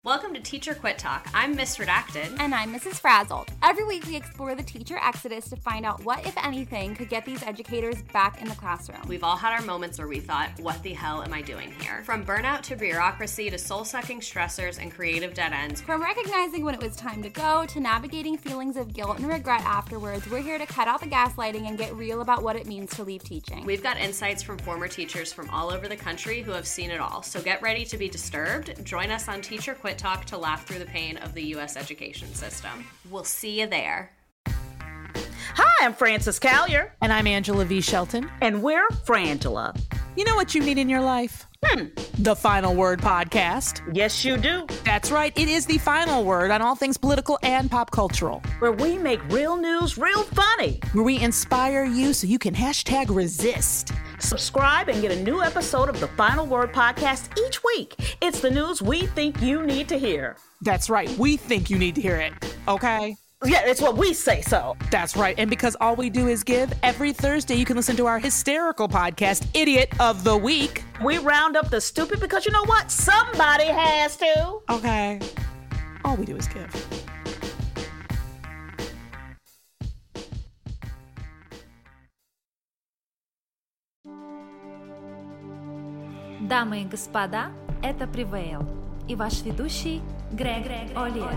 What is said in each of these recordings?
Welcome to Teacher Quit Talk. I'm Miss Redacted. And I'm Mrs. Frazzled. Every week we explore the teacher exodus to find out what, if anything, could get these educators back in the classroom. We've all had our moments where we thought, what the hell am I doing here? From burnout to bureaucracy to soul-sucking stressors and creative dead ends. From recognizing when it was time to go to navigating feelings of guilt and regret afterwards, we're here to cut out the gaslighting and get real about what it means to leave teaching. We've got insights from former teachers from all over the country who have seen it all. So get ready to be disturbed. Join us on Teacher Quit Talk to laugh through the pain of the U.S. education system. We'll see you there. Hi, I'm Frances Callier. And I'm Angela V. Shelton. And we're Frangela. You know what you need in your life? The Final Word Podcast. Yes, you do. That's right. It is the final word on all things political and pop cultural. Where we make real news real funny. Where we inspire you so you can hashtag resist. Subscribe and get a new episode of the Final Word Podcast each week. It's the news we think you need to hear. That's right. We think you need to hear it. Okay? Yeah, it's what we say so. That's right. And because all we do is give, every Thursday you can listen to our hysterical podcast, Idiot of the Week. We round up the stupid because you know what? Somebody has to. Okay. All we do is give. Дамы и господа, это Prevail и ваш ведущий Грег Олиер.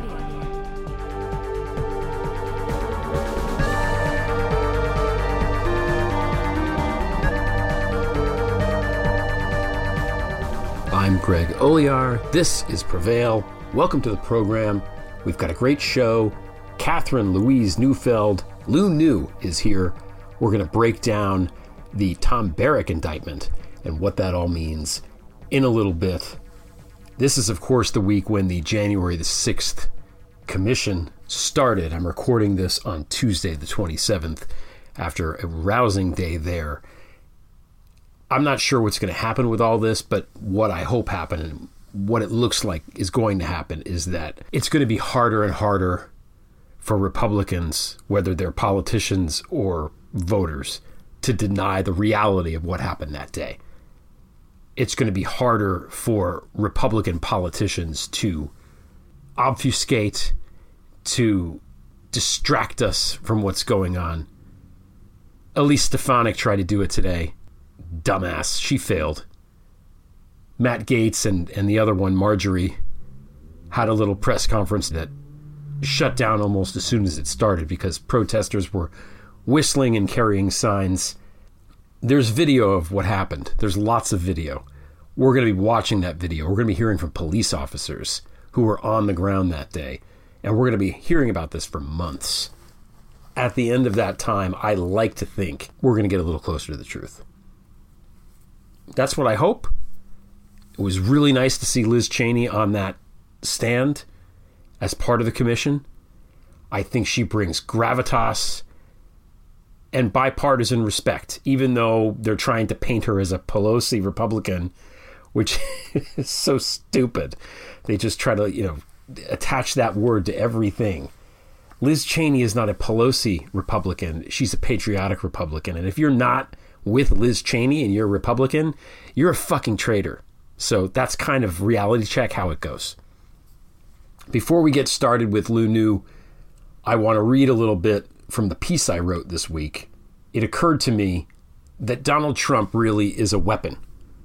I'm Greg Oliar. This is Prevail. Welcome to the program. We've got a great show. Catherine Louise Neufeld, Lou New, is here. We're going to break down the Tom Barrack indictment and what that all means in a little bit. This is, of course, the week when the January the 6th commission started. I'm recording this on Tuesday the 27th after a rousing day there. I'm not sure what's going to happen with all this, but what I hope happen and what it looks like is going to happen is that it's going to be harder and harder for Republicans, whether they're politicians or voters, to deny the reality of what happened that day. It's going to be harder for Republican politicians to obfuscate, to distract us from what's going on. Elise Stefanik tried to do it today. Dumbass. She failed. Matt Gaetz and the other one, Marjorie, had a little press conference that shut down almost as soon as it started because protesters were whistling and carrying signs. There's video of what happened. There's lots of video. We're going to be watching that video. We're going to be hearing from police officers who were on the ground that day. And we're going to be hearing about this for months. At the end of that time, I like to think we're going to get a little closer to the truth. That's what I hope. It was really nice to see Liz Cheney on that stand as part of the commission. I think she brings gravitas and bipartisan respect, even though they're trying to paint her as a Pelosi Republican, which is so stupid. They just try to, attach that word to everything. Liz Cheney is not a Pelosi Republican. She's a patriotic Republican. And if you're not with Liz Cheney and you're a Republican, you're a fucking traitor. So that's kind of reality check how it goes. Before we get started with Lou New, I want to read a little bit from the piece I wrote this week. It occurred to me that Donald Trump really is a weapon.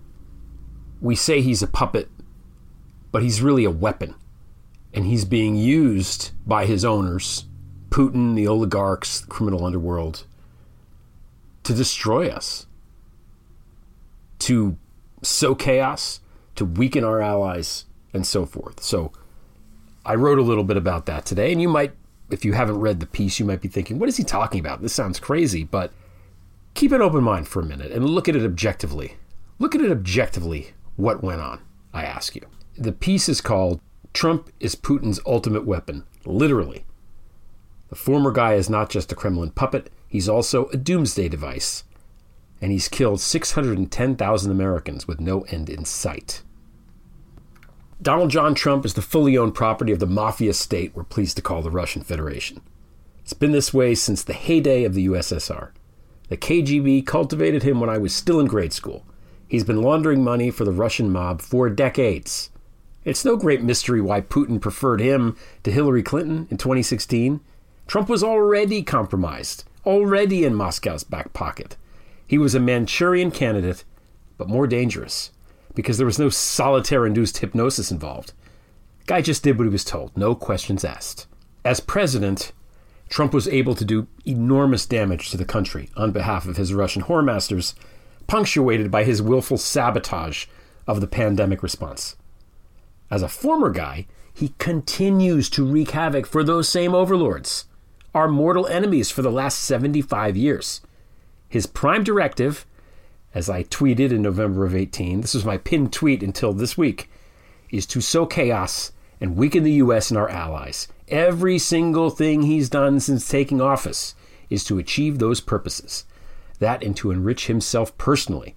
We say he's a puppet, but he's really a weapon. And he's being used by his owners, Putin, the oligarchs, the criminal underworld, to destroy us, to sow chaos, to weaken our allies, and so forth. So I wrote a little bit about that today, and you might, if you haven't read the piece, you might be thinking, what is he talking about? This sounds crazy, but keep an open mind for a minute and look at it objectively. Look at it objectively, what went on, I ask you. The piece is called Trump is Putin's Ultimate Weapon, literally. The former guy is not just a Kremlin puppet, he's also a doomsday device. And he's killed 610,000 Americans with no end in sight. Donald John Trump is the fully owned property of the mafia state we're pleased to call the Russian Federation. It's been this way since the heyday of the USSR. The KGB cultivated him when I was still in grade school. He's been laundering money for the Russian mob for decades. It's no great mystery why Putin preferred him to Hillary Clinton in 2016. Trump was already compromised, already in Moscow's back pocket. He was a Manchurian candidate, but more dangerous, because there was no solitaire-induced hypnosis involved. Guy just did what he was told, no questions asked. As president, Trump was able to do enormous damage to the country on behalf of his Russian whoremasters, punctuated by his willful sabotage of the pandemic response. As a former guy, he continues to wreak havoc for those same overlords, our mortal enemies for the last 75 years. His prime directive, as I tweeted in November of 18, this was my pinned tweet until this week, is to sow chaos and weaken the U.S. and our allies. Every single thing he's done since taking office is to achieve those purposes. That and to enrich himself personally.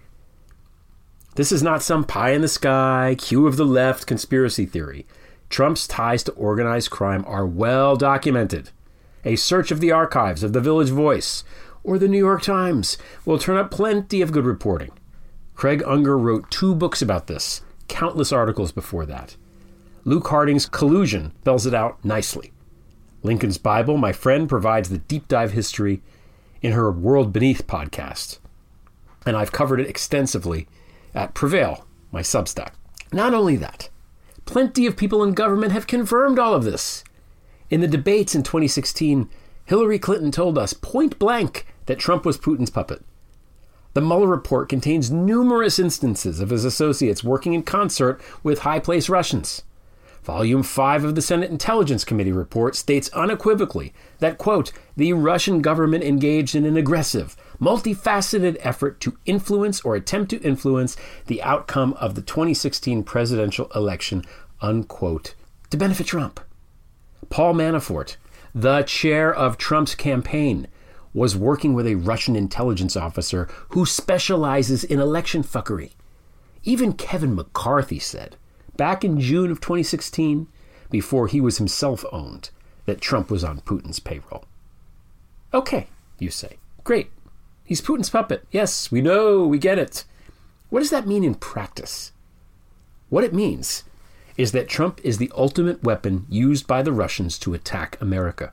This is not some pie-in-the-sky, Q of the left conspiracy theory. Trump's ties to organized crime are well documented. A search of the archives of the Village Voice or the New York Times will turn up plenty of good reporting. Craig Unger wrote 2 books about this, countless articles before that. Luke Harding's Collusion spells it out nicely. Lincoln's Bible, my friend, provides the deep dive history in her World Beneath podcast. And I've covered it extensively at Prevail, my Substack. Not only that, plenty of people in government have confirmed all of this. In the debates in 2016, Hillary Clinton told us point blank that Trump was Putin's puppet. The Mueller report contains numerous instances of his associates working in concert with high-placed Russians. Volume 5 of the Senate Intelligence Committee report states unequivocally that, quote, the Russian government engaged in an aggressive, multifaceted effort to influence or attempt to influence the outcome of the 2016 presidential election, unquote, to benefit Trump. Paul Manafort, the chair of Trump's campaign, was working with a Russian intelligence officer who specializes in election fuckery. Even Kevin McCarthy said, back in June of 2016, before he was himself owned, that Trump was on Putin's payroll. Okay, you say. Great. He's Putin's puppet. Yes, we know, we get it. What does that mean in practice? What it means is that Trump is the ultimate weapon used by the Russians to attack America.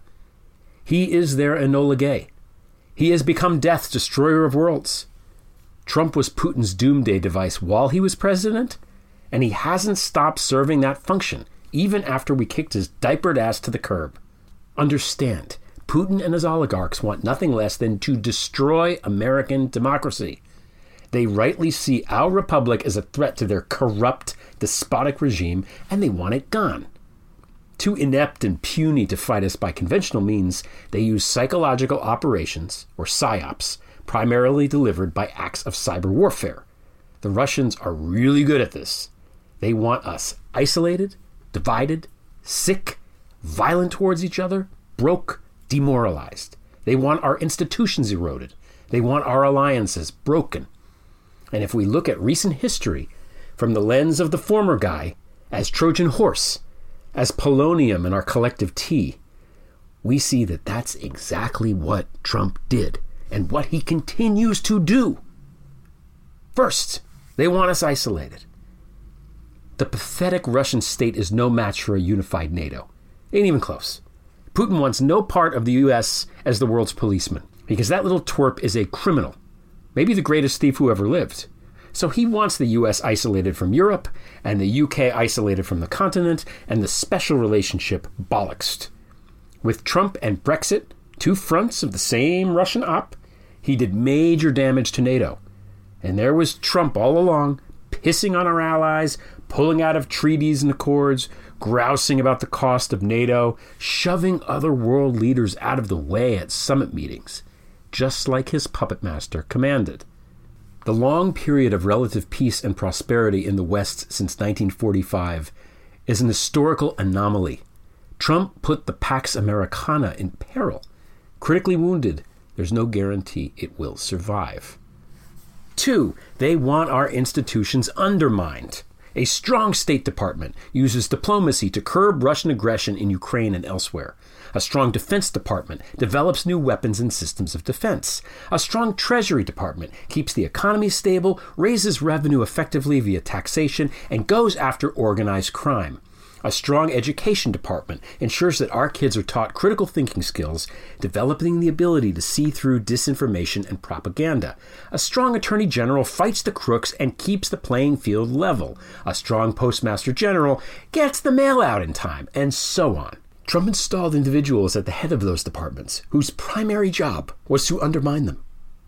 He is their Enola Gay. He has become death's destroyer of worlds. Trump was Putin's doomsday device while he was president, and he hasn't stopped serving that function, even after we kicked his diapered ass to the curb. Understand, Putin and his oligarchs want nothing less than to destroy American democracy. They rightly see our republic as a threat to their corrupt, despotic regime, and they want it gone. Too inept and puny to fight us by conventional means, they use psychological operations, or PSYOPs, primarily delivered by acts of cyber warfare. The Russians are really good at this. They want us isolated, divided, sick, violent towards each other, broke, demoralized. They want our institutions eroded. They want our alliances broken. And if we look at recent history from the lens of the former guy, as Trojan horse, as polonium in our collective tea, we see that that's exactly what Trump did and what he continues to do. First, they want us isolated. The pathetic Russian state is no match for a unified NATO. Ain't even close. Putin wants no part of the U.S. as the world's policeman, because that little twerp is a criminal, maybe the greatest thief who ever lived. So he wants the U.S. isolated from Europe, and the U.K. isolated from the continent, and the special relationship bollocksed. With Trump and Brexit, 2 fronts of the same Russian op, he did major damage to NATO. And there was Trump all along, pissing on our allies, pulling out of treaties and accords, grousing about the cost of NATO, shoving other world leaders out of the way at summit meetings, just like his puppet master commanded. The long period of relative peace and prosperity in the West since 1945 is an historical anomaly. Trump put the Pax Americana in peril. Critically wounded, there's no guarantee it will survive. 2, they want our institutions undermined. A strong State Department uses diplomacy to curb Russian aggression in Ukraine and elsewhere. A strong Defense Department develops new weapons and systems of defense. A strong Treasury Department keeps the economy stable, raises revenue effectively via taxation, and goes after organized crime. A strong Education Department ensures that our kids are taught critical thinking skills, developing the ability to see through disinformation and propaganda. A strong Attorney General fights the crooks and keeps the playing field level. A strong Postmaster General gets the mail out in time, and so on. Trump installed individuals at the head of those departments whose primary job was to undermine them,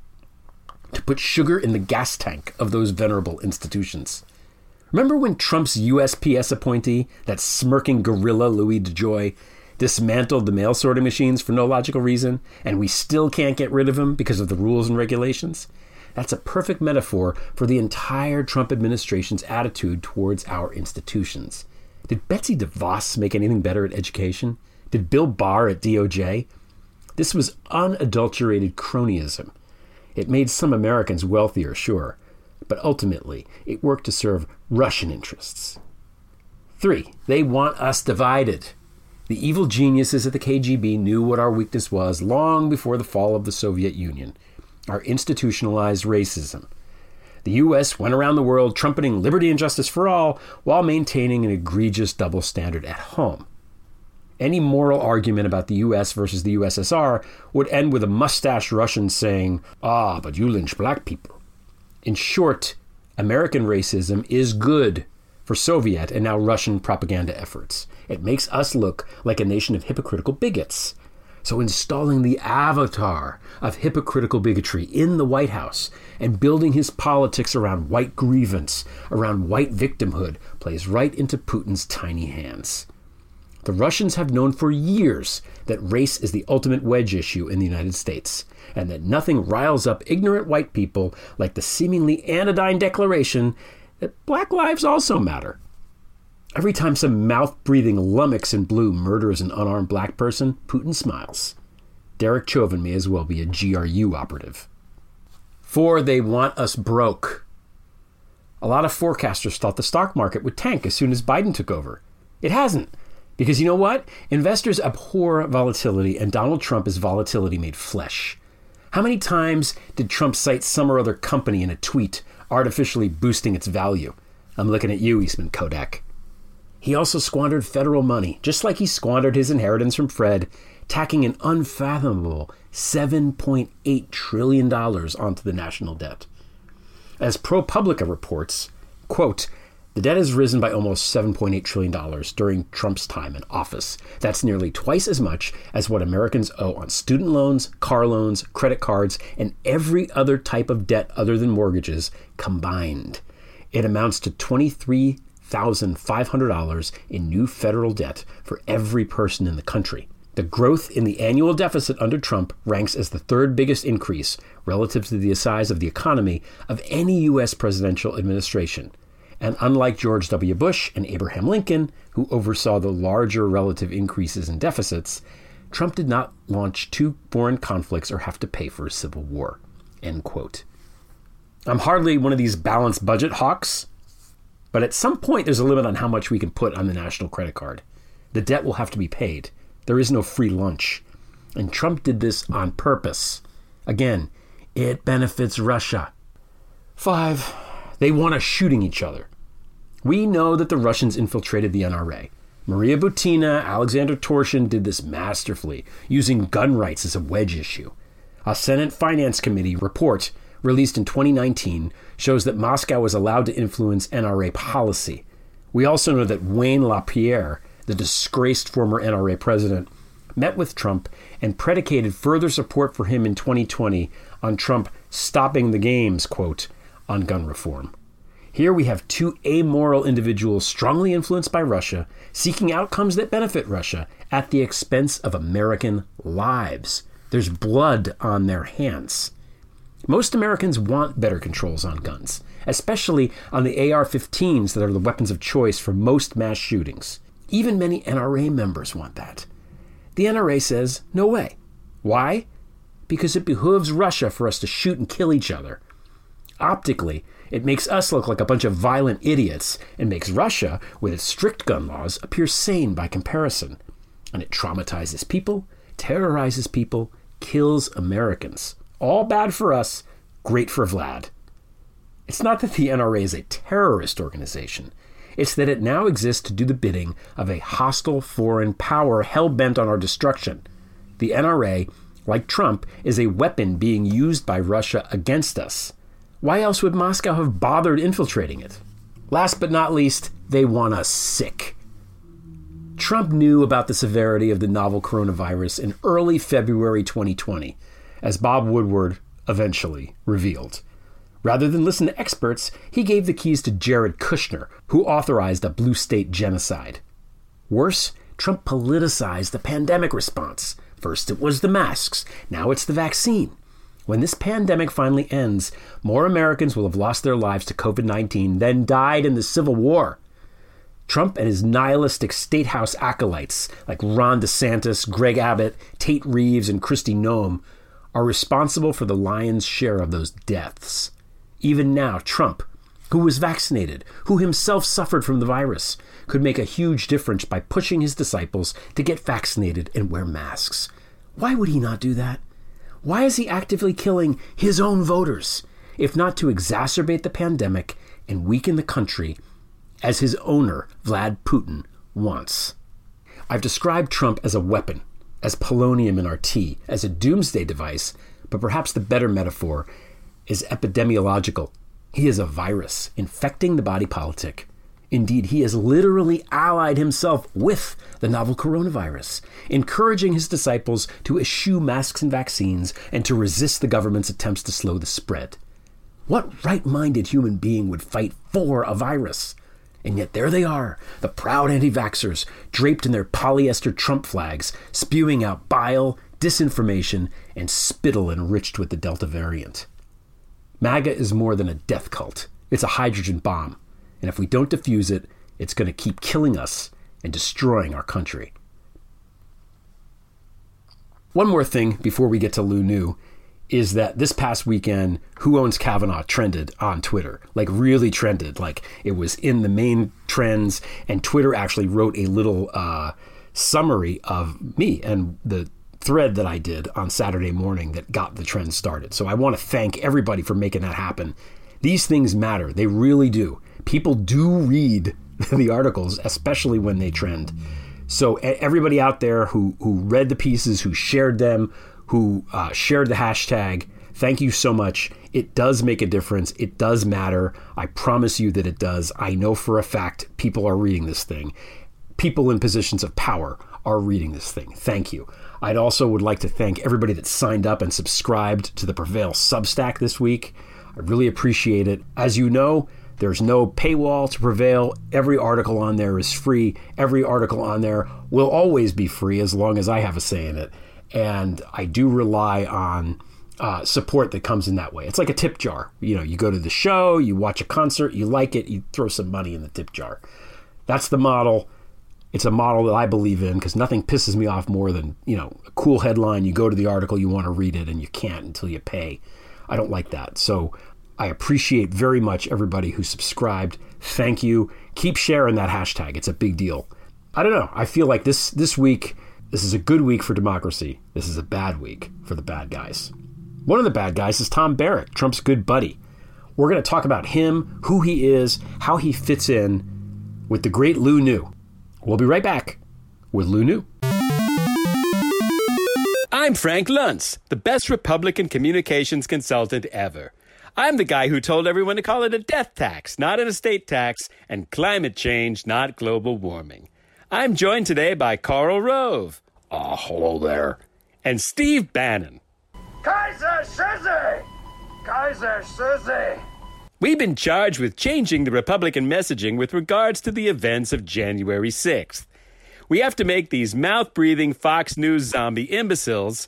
to put sugar in the gas tank of those venerable institutions. Remember when Trump's USPS appointee, that smirking gorilla Louis DeJoy, dismantled the mail sorting machines for no logical reason, and we still can't get rid of him because of the rules and regulations? That's a perfect metaphor for the entire Trump administration's attitude towards our institutions. Did Betsy DeVos make anything better at education? Did Bill Barr at DOJ? This was unadulterated cronyism. It made some Americans wealthier, sure, but ultimately it worked to serve Russian interests. 3, they want us divided. The evil geniuses at the KGB knew what our weakness was long before the fall of the Soviet Union: our institutionalized racism. The U.S. went around the world trumpeting liberty and justice for all while maintaining an egregious double standard at home. Any moral argument about the U.S. versus the USSR would end with a mustached Russian saying, "Ah, but you lynch black people." In short, American racism is good for Soviet and now Russian propaganda efforts. It makes us look like a nation of hypocritical bigots. So installing the avatar of hypocritical bigotry in the White House and building his politics around white grievance, around white victimhood, plays right into Putin's tiny hands. The Russians have known for years that race is the ultimate wedge issue in the United States, and that nothing riles up ignorant white people like the seemingly anodyne declaration that black lives also matter. Every time some mouth-breathing lummox in blue murders an unarmed black person, Putin smiles. Derek Chauvin may as well be a GRU operative. 4, they want us broke. A lot of forecasters thought the stock market would tank as soon as Biden took over. It hasn't. Because you know what? Investors abhor volatility, and Donald Trump is volatility made flesh. How many times did Trump cite some or other company in a tweet, artificially boosting its value? I'm looking at you, Eastman Kodak. He also squandered federal money, just like he squandered his inheritance from Fred, tacking an unfathomable $7.8 trillion onto the national debt. As ProPublica reports, quote, the debt has risen by almost $7.8 trillion during Trump's time in office. That's nearly twice as much as what Americans owe on student loans, car loans, credit cards, and every other type of debt other than mortgages combined. It amounts to $23,500 in new federal debt for every person in the country. The growth in the annual deficit under Trump ranks as the 3rd biggest increase relative to the size of the economy of any U.S. presidential administration. And unlike George W. Bush and Abraham Lincoln, who oversaw the larger relative increases in deficits, Trump did not launch 2 foreign conflicts or have to pay for a civil war. End quote. I'm hardly one of these balanced budget hawks, but at some point there's a limit on how much we can put on the national credit card. The debt will have to be paid. There is no free lunch. And Trump did this on purpose. Again, it benefits Russia. 5, they want us shooting each other. We know that the Russians infiltrated the NRA. Maria Butina, Alexander Torshin did this masterfully, using gun rights as a wedge issue. A Senate Finance Committee report released in 2019 shows that Moscow was allowed to influence NRA policy. We also know that Wayne LaPierre, the disgraced former NRA president, met with Trump and predicated further support for him in 2020 on Trump stopping the games, quote, on gun reform. Here we have 2 amoral individuals strongly influenced by Russia, seeking outcomes that benefit Russia at the expense of American lives. There's blood on their hands. Most Americans want better controls on guns, especially on the AR-15s that are the weapons of choice for most mass shootings. Even many NRA members want that. The NRA says, no way. Why? Because it behooves Russia for us to shoot and kill each other. Optically, It makes us look like a bunch of violent idiots and makes Russia, with its strict gun laws, appear sane by comparison. And it traumatizes people, terrorizes people, kills Americans. All bad for us, great for Vlad. It's not that the NRA is a terrorist organization. It's that it now exists to do the bidding of a hostile foreign power hell-bent on our destruction. The NRA, like Trump, is a weapon being used by Russia against us. Why else would Moscow have bothered infiltrating it? Last but not least, they want us sick. Trump knew about the severity of the novel coronavirus in early February 2020, as Bob Woodward eventually revealed. Rather than listen to experts, he gave the keys to Jared Kushner, who authorized a blue state genocide. Worse, Trump politicized the pandemic response. First it was the masks, now it's the vaccine. When this pandemic finally ends, more Americans will have lost their lives to COVID-19 than died in the Civil War. Trump and his nihilistic State House acolytes, like Ron DeSantis, Greg Abbott, Tate Reeves, and Kristi Noem, are responsible for the lion's share of those deaths. Even now, Trump, who was vaccinated, who himself suffered from the virus, could make a huge difference by pushing his disciples to get vaccinated and wear masks. Why would he not do that? Why is he actively killing his own voters, if not to exacerbate the pandemic and weaken the country, as his owner, Vlad Putin, wants? I've described Trump as a weapon, as polonium in our tea, as a doomsday device, but perhaps the better metaphor is epidemiological. He is a virus infecting the body politic. Indeed, he has literally allied himself with the novel coronavirus, encouraging his disciples to eschew masks and vaccines and to resist the government's attempts to slow the spread. What right-minded human being would fight for a virus? And yet there they are, the proud anti-vaxxers, draped in their polyester Trump flags, spewing out bile, disinformation, and spittle enriched with the Delta variant. MAGA is more than a death cult. It's a hydrogen bomb. And if we don't defuse it, it's going to keep killing us and destroying our country. One more thing before we get to Lou New is that this past weekend, Who Owns Kavanaugh trended on Twitter. Like, really trended. Like, it was in the main trends, and Twitter actually wrote a little summary of me and the thread that I did on Saturday morning that got the trend started. So I want to thank everybody for making that happen. These things matter. They really do. People do read the articles, especially when they trend. So everybody out there who read the pieces, who shared them, who shared the hashtag, thank you so much. It does make a difference. It does matter. I promise you that it does. I know for a fact people are reading this thing. People in positions of power are reading this thing. Thank you. I'd also would like to thank everybody that signed up and subscribed to the Prevail Substack this week. I really appreciate it. As you know, there's no paywall to Prevail. Every article on there is free. Every article on there will always be free as long as I have a say in it. And I do rely on support that comes in that way. It's like a tip jar. You know, you go to the show, you watch a concert, you like it, you throw some money in the tip jar. That's the model. It's a model that I believe in because nothing pisses me off more than, you know, a cool headline. You go to the article, you want to read it, and you can't until you pay. I don't like that. So I appreciate very much everybody who subscribed. Thank you. Keep sharing that hashtag. It's a big deal. I don't know. I feel like this week, this is a good week for democracy. This is a bad week for the bad guys. One of the bad guys is Tom Barrett, Trump's good buddy. We're going to talk about him, who he is, how he fits in with the great Lou New. We'll be right back with Lou New. I'm Frank Luntz, the best Republican communications consultant ever. I'm the guy who told everyone to call it a death tax, not an estate tax, and climate change, not global warming. I'm joined today by Karl Rove. Hello there. And Steve Bannon. Kaiser Söze! Kaiser Söze! We've been charged with changing the Republican messaging with regards to the events of January 6th. We have to make these mouth-breathing Fox News zombie imbeciles,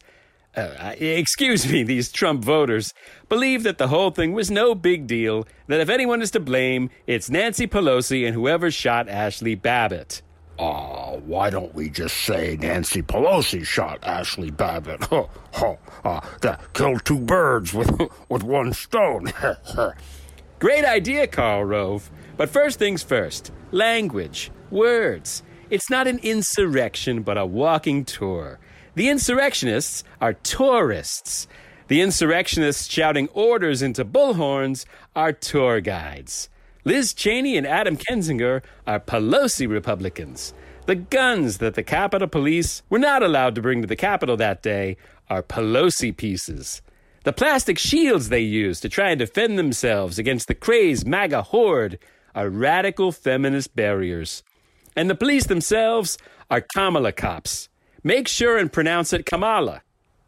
these Trump voters, believe that the whole thing was no big deal, that if anyone is to blame, it's Nancy Pelosi and whoever shot Ashley Babbitt. Why don't we just say Nancy Pelosi shot Ashley Babbitt? That killed two birds with one stone. Great idea, Karl Rove. But first things first, language, words. It's not an insurrection, but a walking tour. The insurrectionists are tourists. The insurrectionists shouting orders into bullhorns are tour guides. Liz Cheney and Adam Kinzinger are Pelosi Republicans. The guns that the Capitol Police were not allowed to bring to the Capitol that day are Pelosi pieces. The plastic shields they use to try and defend themselves against the crazed MAGA horde are radical feminist barriers. And the police themselves are Kamala cops. Make sure and pronounce it Kamala.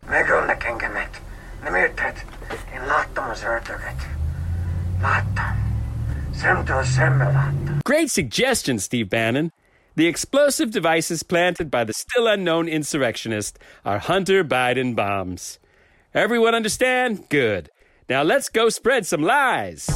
Great suggestion, Steve Bannon. The explosive devices planted by the still unknown insurrectionist are Hunter Biden bombs. Everyone understand? Good. Now let's go spread some lies.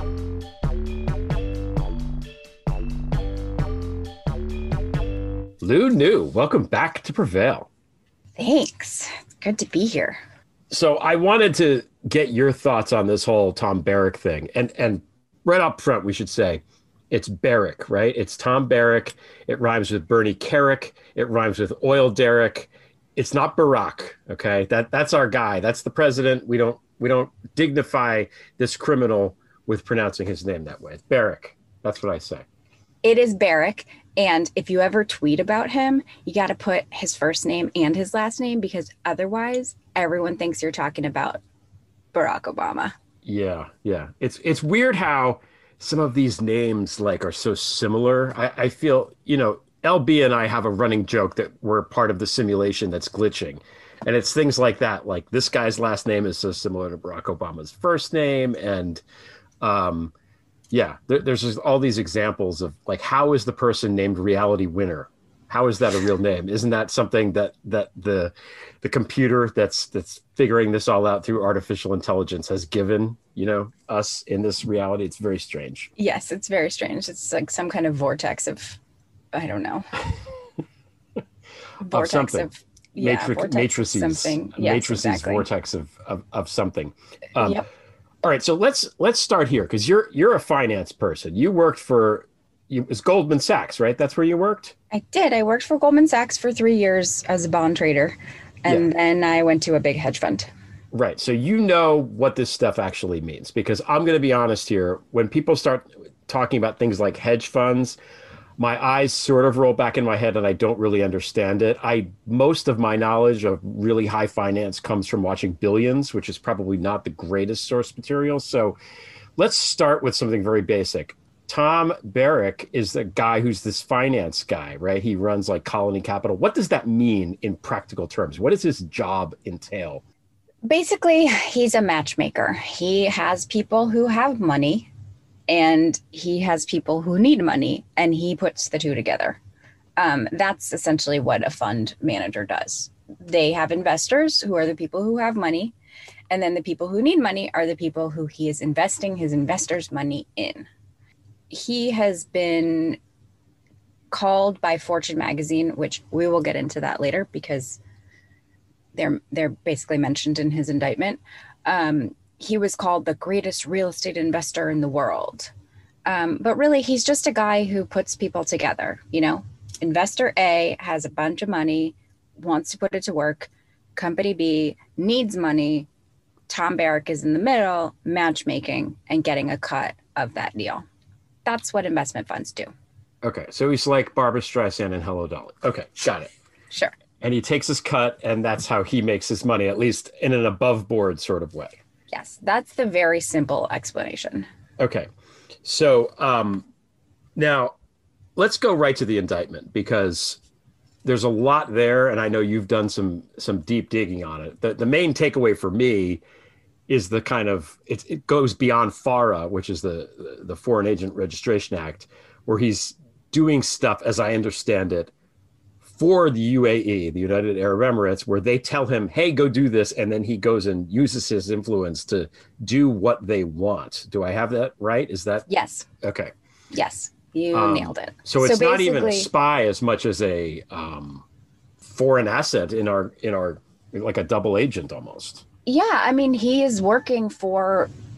Lou New, welcome back to Prevail. Thanks. It's good to be here. So I wanted to get your thoughts on this whole Tom Barrack thing. And right up front, we should say it's Barrack, right? It's Tom Barrack. It rhymes with Bernie Carrick. It rhymes with Oil Derrick. It's not Barack, okay? That's our guy. That's the president. We don't dignify this criminal with pronouncing his name that way. It's Barrack. That's what I say. It is Barrack. And if you ever tweet about him, you got to put his first name and his last name, because otherwise everyone thinks you're talking about Barack Obama. Yeah. It's weird how some of these names are so similar. I feel, LB and I have a running joke that we're part of the simulation that's glitching. And it's things like that. Like this guy's last name is so similar to Barack Obama's first name. And there's just all these examples of how is the person named Reality Winner? How is that a real name? Isn't that something that the computer that's figuring this all out through artificial intelligence has given, us in this reality? It's very strange. Yes, it's very strange. It's like some kind of vortex of, I don't know. Vortex of matrices. Something. Yes, matrices, exactly. Vortex of something. Yep. All right, so let's start here, because you're a finance person. You worked for it was Goldman Sachs, right? That's where you worked? I did. I worked for Goldman Sachs for 3 years as a bond trader, and then I went to a big hedge fund. Right. So you know what this stuff actually means, because I'm going to be honest here. When people start talking about things like hedge funds, my eyes sort of roll back in my head and I don't really understand it. Most of my knowledge of really high finance comes from watching Billions, which is probably not the greatest source material. So let's start with something very basic. Tom Barrack is the guy who's this finance guy, right? He runs Colony Capital. What does that mean in practical terms? What does his job entail? Basically, he's a matchmaker. He has people who have money and he has people who need money, and he puts the two together. That's essentially what a fund manager does. They have investors who are the people who have money, and then the people who need money are the people who he is investing his investors' money in. He has been called by Fortune magazine, which we will get into that later because they're basically mentioned in his indictment. He was called the greatest real estate investor in the world. But really, he's just a guy who puts people together. Investor A has a bunch of money, wants to put it to work. Company B needs money. Tom Barrack is in the middle, matchmaking and getting a cut of that deal. That's what investment funds do. Okay, so he's like Barbra Streisand and Hello Dolly. Okay, got it. Sure. And he takes his cut, and that's how he makes his money, at least in an above board sort of way. Yes, that's the very simple explanation. Okay, so now let's go right to the indictment, because there's a lot there, and I know you've done some deep digging on it. The main takeaway for me is the kind of, it goes beyond FARA, which is the Foreign Agent Registration Act, where he's doing stuff, as I understand it, for the UAE, the United Arab Emirates, where they tell him, hey, go do this. And then he goes and uses his influence to do what they want. Do I have that right? Is that? Yes. Okay. Yes. You nailed it. So it's not even a spy as much as a foreign asset in our like a double agent almost. Yeah. I mean, he is working for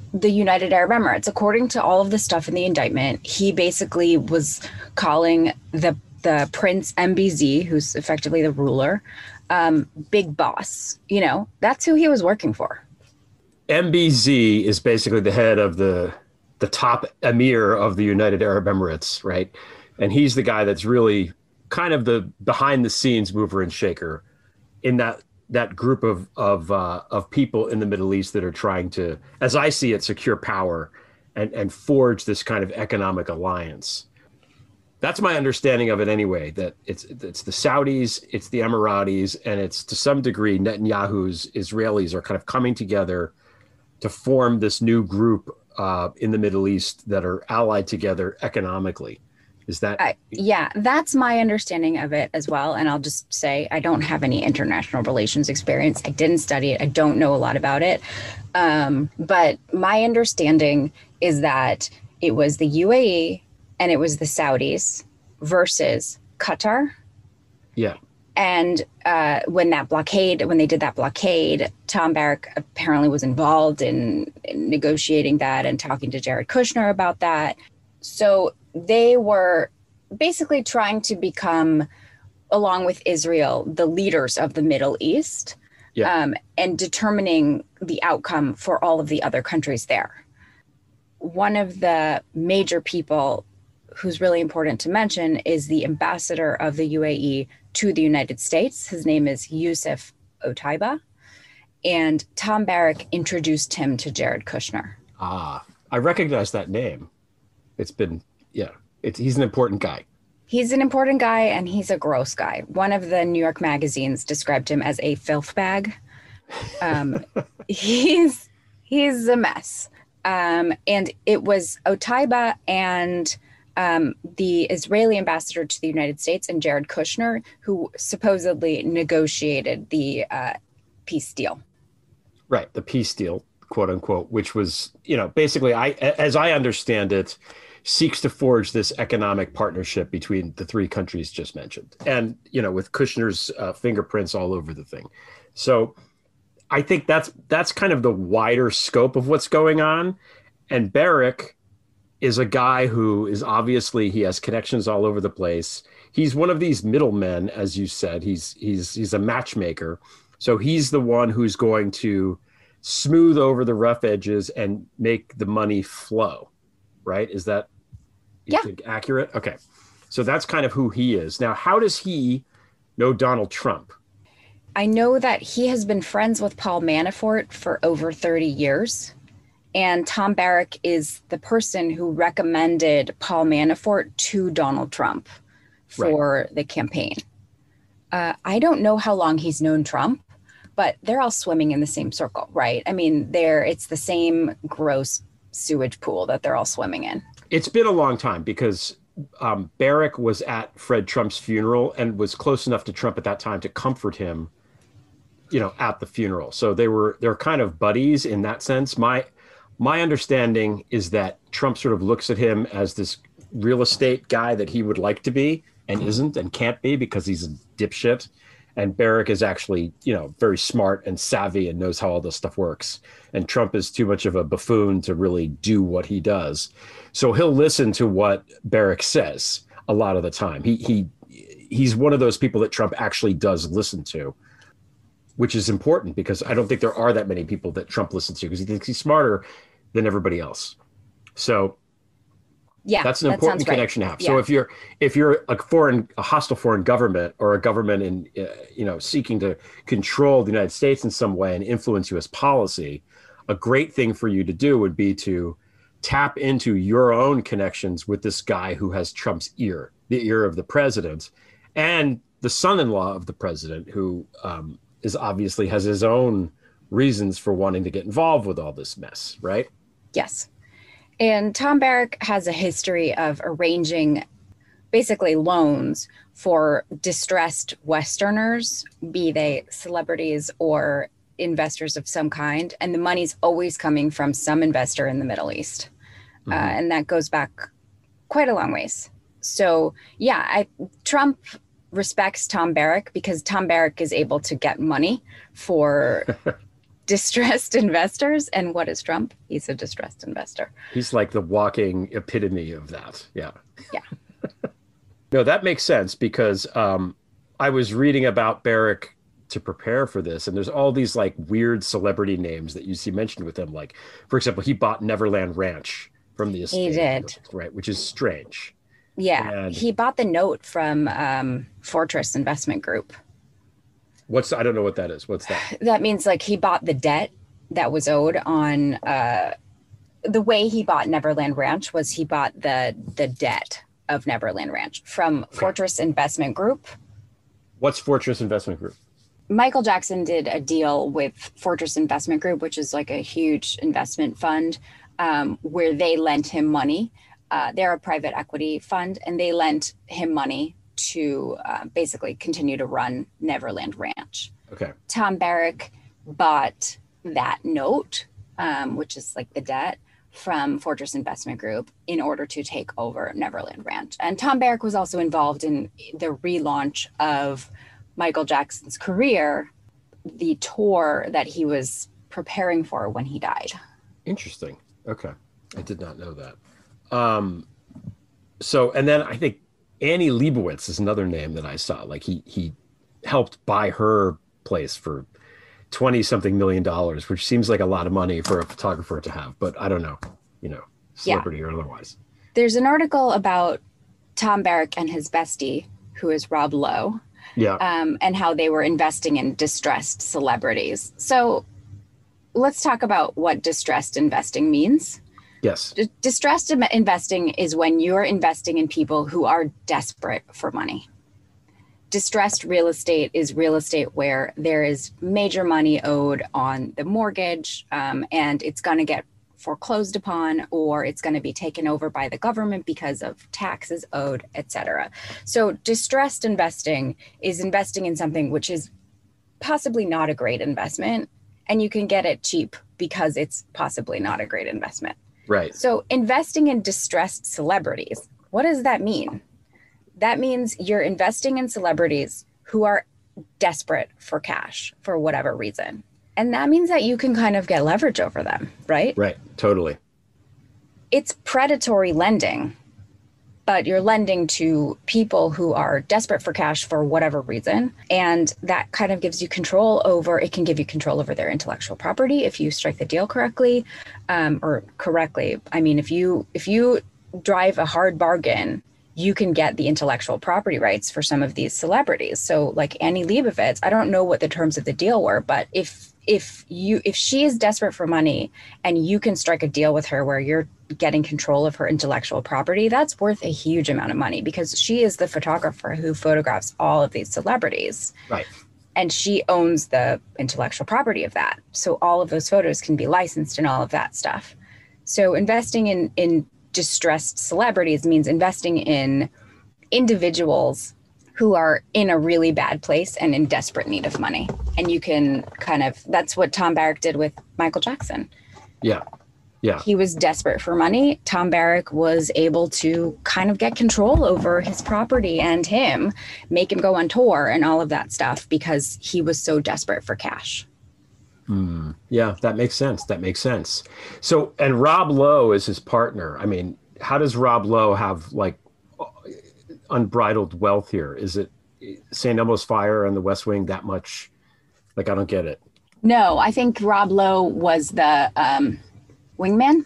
the United Arab Emirates. According to all of the stuff in the indictment, he basically was calling the Prince MBZ, who's effectively the ruler, big boss. You know, that's who he was working for. MBZ is basically the head of the top emir of the United Arab Emirates, right? And he's the guy that's really kind of the behind the scenes mover and shaker in that group of people in the Middle East that are trying to, as I see it, secure power and forge this kind of economic alliance. That's my understanding of it anyway, that it's the Saudis, it's the Emiratis, and it's to some degree Netanyahu's Israelis are kind of coming together to form this new group in the Middle East that are allied together economically. Is that? Yeah, that's my understanding of it as well. And I'll just say I don't have any international relations experience. I didn't study it. I don't know a lot about it. But my understanding is that it was the UAE and it was the Saudis versus Qatar. Yeah. And when they did that blockade, Tom Barrack apparently was involved in negotiating that and talking to Jared Kushner about that. So they were basically trying to become, along with Israel, the leaders of the Middle East, and determining the outcome for all of the other countries there. One of the major people who's really important to mention is the ambassador of the UAE to the United States. His name is Youssef Otaiba, and Tom Barrack introduced him to Jared Kushner. Ah, I recognize that name. He's an important guy. He's an important guy, and he's a gross guy. One of the New York magazines described him as a filth bag. He's a mess. And it was Otaiba and the Israeli ambassador to the United States and Jared Kushner who supposedly negotiated the peace deal. Right, the peace deal, quote unquote, which was, basically, as I understand it, seeks to forge this economic partnership between the three countries just mentioned. And, with Kushner's fingerprints all over the thing. So I think that's kind of the wider scope of what's going on. And Barrack is a guy who is obviously, he has connections all over the place. He's one of these middlemen, as you said. He's a matchmaker. So he's the one who's going to smooth over the rough edges and make the money flow, right? Is that think accurate? Okay. So that's kind of who he is. Now, how does he know Donald Trump? I know that he has been friends with Paul Manafort for over 30 years. And Tom Barrack is the person who recommended Paul Manafort to Donald Trump for the campaign. I don't know how long he's known Trump, but they're all swimming in the same circle, right? I mean, it's the same gross sewage pool that they're all swimming in. It's been a long time because Barrack was at Fred Trump's funeral and was close enough to Trump at that time to comfort him, at the funeral. So they're kind of buddies in that sense. My understanding is that Trump sort of looks at him as this real estate guy that he would like to be and isn't and can't be because he's a dipshit. And Barrack is actually, very smart and savvy and knows how all this stuff works. And Trump is too much of a buffoon to really do what he does. So he'll listen to what Barrack says a lot of the time. He's one of those people that Trump actually does listen to, which is important because I don't think there are that many people that Trump listens to because he thinks he's smarter than everybody else. So that's an important connection to have. So if you're a hostile foreign government or a government in, seeking to control the United States in some way and influence U.S. policy, a great thing for you to do would be to tap into your own connections with this guy who has Trump's ear, the ear of the president, and the son-in-law of the president, who is obviously has his own reasons for wanting to get involved with all this mess, right? Yes. And Tom Barrack has a history of arranging basically loans for distressed Westerners, be they celebrities or investors of some kind. And the money's always coming from some investor in the Middle East. Mm-hmm. And that goes back quite a long ways. So, Trump respects Tom Barrack because Tom Barrack is able to get money for distressed investors. And what is Trump? He's a distressed investor. He's like the walking epitome of that. Yeah. Yeah. No, that makes sense because I was reading about Barrick to prepare for this, and there's all these like weird celebrity names that you see mentioned with him. Like, for example, he bought Neverland Ranch from the estate. He did. Right, which is strange. Yeah. And he bought the note from Fortress Investment Group. I don't know what that is. What's that? That means like he bought the debt that was owed on the way he bought Neverland Ranch was he bought the debt of Neverland Ranch from Fortress Investment Group. What's Fortress Investment Group? Michael Jackson did a deal with Fortress Investment Group, which is like a huge investment fund where they lent him money. They're a private equity fund, and they lent him money to basically continue to run Neverland Ranch. Okay. Tom Barrick bought that note, which is like the debt, from Fortress Investment Group in order to take over Neverland Ranch. And Tom Barrick was also involved in the relaunch of Michael Jackson's career, the tour that he was preparing for when he died. Interesting. Okay. I did not know that. So, and then I think Annie Leibovitz is another name that I saw. Like he helped buy her place for $20-something million, which seems like a lot of money for a photographer to have, but I don't know, celebrity or otherwise. There's an article about Tom Barrick and his bestie, who is Rob Lowe, and how they were investing in distressed celebrities. So let's talk about what distressed investing means. Yes. Distressed investing is when you're investing in people who are desperate for money. Distressed real estate is real estate where there is major money owed on the mortgage, and it's going to get foreclosed upon, or it's going to be taken over by the government because of taxes owed, etc. So distressed investing is investing in something which is possibly not a great investment, and you can get it cheap because it's possibly not a great investment. Right. So investing in distressed celebrities, what does that mean? That means you're investing in celebrities who are desperate for cash for whatever reason. And that means that you can kind of get leverage over them, right? Right. Totally. It's predatory lending, but you're lending to people who are desperate for cash for whatever reason. And that kind of gives you control over, it can give you control over their intellectual property if you strike the deal correctly, or correctly. I mean, if you drive a hard bargain, you can get the intellectual property rights for some of these celebrities. So like Annie Leibovitz, I don't know what the terms of the deal were, but if she is desperate for money and you can strike a deal with her where you're getting control of her intellectual property, that's worth a huge amount of money because she is the photographer who photographs all of these celebrities. Right. And she owns the intellectual property of that. So all of those photos can be licensed and all of that stuff. So investing in distressed celebrities means investing in individuals who are in a really bad place and in desperate need of money. And you can that's what Tom Barrick did with Michael Jackson. Yeah. Yeah. He was desperate for money. Tom Barrick was able to kind of get control over his property and him, make him go on tour and all of that stuff because he was so desperate for cash. Yeah, that makes sense. So, and Rob Lowe is his partner. I mean, how does Rob Lowe have like unbridled wealth here? Is it St. Elmo's Fire and the West Wing that much? Like, I don't get it. No, I think Rob Lowe was the wingman.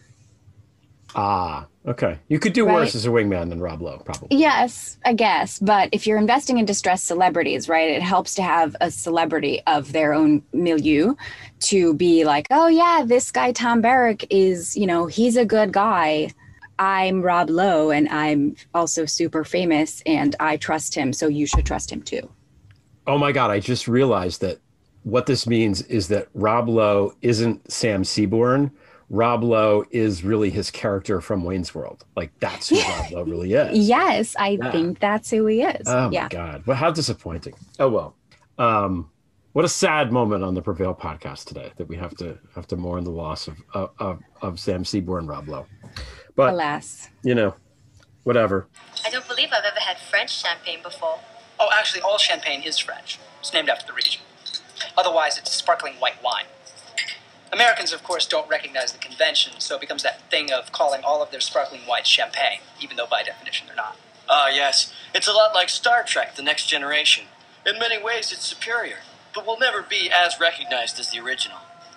Ah, okay. You could do worse as a wingman than Rob Lowe, probably. Yes, I guess. But if you're investing in distressed celebrities, right, it helps to have a celebrity of their own milieu to be like, oh, yeah, this guy, Tom Barrick, is, he's a good guy. I'm Rob Lowe, and I'm also super famous, and I trust him, so you should trust him too. Oh, my God. I just realized that what this means is that Rob Lowe isn't Sam Seaborn. Rob Lowe is really his character from Wayne's World. Like, that's who Rob Lowe really is. Yes, I think that's who he is. Oh, my God. Well, how disappointing. Oh, well. What a sad moment on the Prevail podcast today that we have to mourn the loss of Sam Seaborn, Rob Lowe. But, alas. Whatever. I don't believe I've ever had French champagne before. Oh, actually, all champagne is French. It's named after the region. Otherwise, it's sparkling white wine. Americans, of course, don't recognize the convention, so it becomes that thing of calling all of their sparkling wines champagne, even though by definition they're not. Ah, yes. It's a lot like Star Trek, The Next Generation. In many ways, it's superior, but will never be as recognized as the original.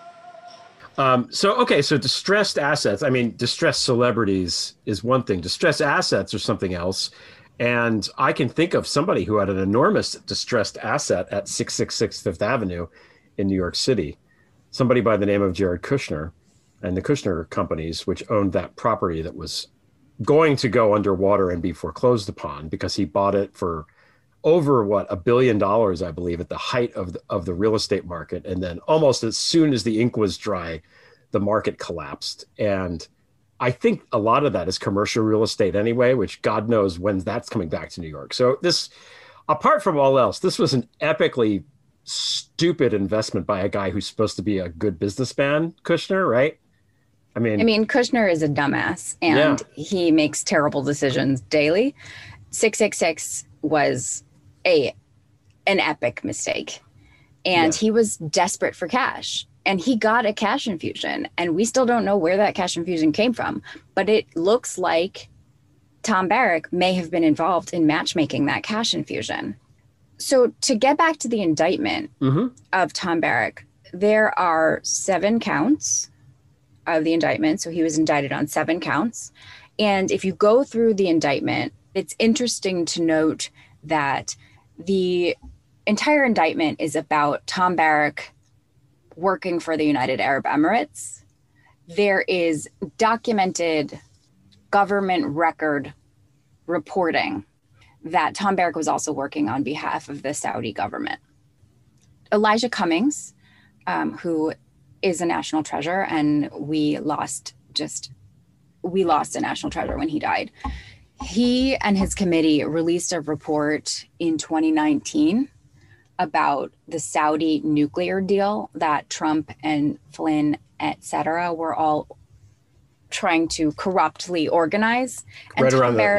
So distressed assets, I mean, distressed celebrities is one thing. Distressed assets are something else. And I can think of somebody who had an enormous distressed asset at 666 Fifth Avenue in New York City. Somebody by the name of Jared Kushner and the Kushner companies, which owned that property that was going to go underwater and be foreclosed upon because he bought it for over $1 billion, I believe, at the height of the real estate market. And then almost as soon as the ink was dry, the market collapsed. And I think a lot of that is commercial real estate anyway, which God knows when that's coming back to New York. So this, apart from all else, this was an epically stupid investment by a guy who's supposed to be a good businessman, Kushner, right? I mean, Kushner is a dumbass and he makes terrible decisions daily. 666 was an epic mistake. And he was desperate for cash. And he got a cash infusion. And we still don't know where that cash infusion came from. But it looks like Tom Barrack may have been involved in matchmaking that cash infusion. So to get back to the indictment of Tom Barrack, there are 7 counts of the indictment. So he was indicted on 7 counts. And if you go through the indictment, it's interesting to note that the entire indictment is about Tom Barrack working for the United Arab Emirates. There is documented government record reporting that Tom Barrack was also working on behalf of the Saudi government. Elijah Cummings, who is a national treasure, and we lost a national treasure when he died. He and his committee released a report in 2019 about the Saudi nuclear deal that Trump and Flynn, et cetera, were all trying to corruptly organize. And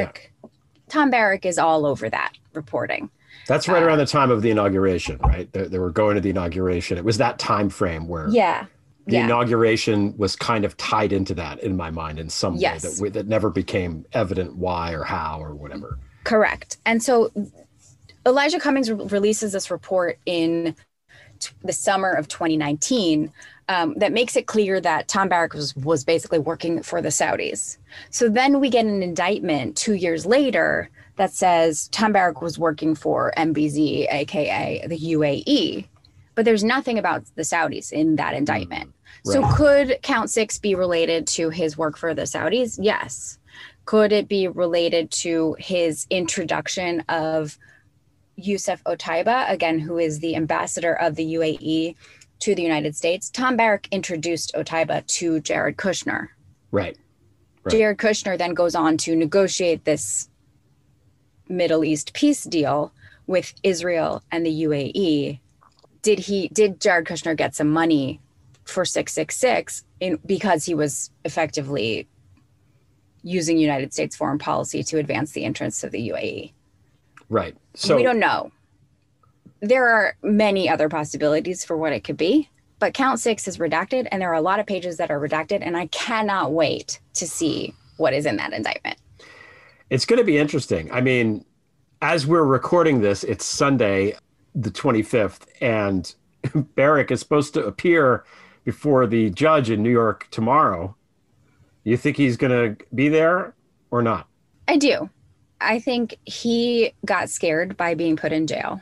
Tom Barrack is all over that reporting. That's right around the time of the inauguration, right? They were going to the inauguration. It was that time frame where the inauguration was kind of tied into that in my mind in some way that never became evident why or how or whatever. Correct. And so Elijah Cummings releases this report in the summer of 2019 that makes it clear that Tom Barrack was basically working for the Saudis. So then we get an indictment 2 years later that says Tom Barrack was working for MBZ, aka the UAE, but there's nothing about the Saudis in that indictment. Right. So could count 6 be related to his work for the Saudis? Yes. Could it be related to his introduction of Youssef Otaiba, again, who is the ambassador of the UAE to the United States? Tom Barrack introduced Otaiba to Jared Kushner. Right. Jared Kushner then goes on to negotiate this Middle East peace deal with Israel and the UAE. Did Jared Kushner get some money for 666 because he was effectively using United States foreign policy to advance the interests of the UAE? Right. So we don't know. There are many other possibilities for what it could be, but count 6 is redacted, and there are a lot of pages that are redacted, and I cannot wait to see what is in that indictment. It's going to be interesting. I mean, as we're recording this, it's Sunday, the 25th, and Barrack is supposed to appear before the judge in New York tomorrow. You think he's going to be there or not? I do. I think he got scared by being put in jail.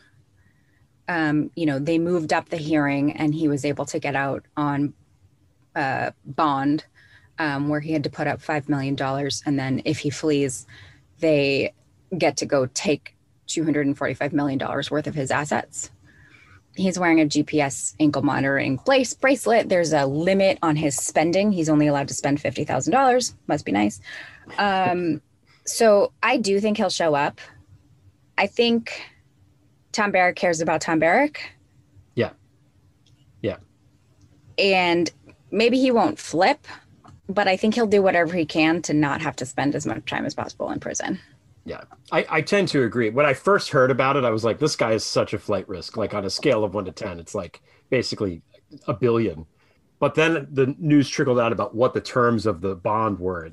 They moved up the hearing and he was able to get out on bond, where he had to put up $5 million. And then if he flees, they get to go take $245 million worth of his assets. He's wearing a GPS ankle monitoring bracelet. There's a limit on his spending. He's only allowed to spend $50,000. Must be nice. So I do think he'll show up. I think Tom Barrack cares about Tom Barrack. Yeah. Yeah. And maybe he won't flip, but I think he'll do whatever he can to not have to spend as much time as possible in prison. Yeah, I tend to agree. When I first heard about it, I was like, this guy is such a flight risk. Like on a scale of 1 to 10, it's like basically a billion. But then the news trickled out about what the terms of the bond were.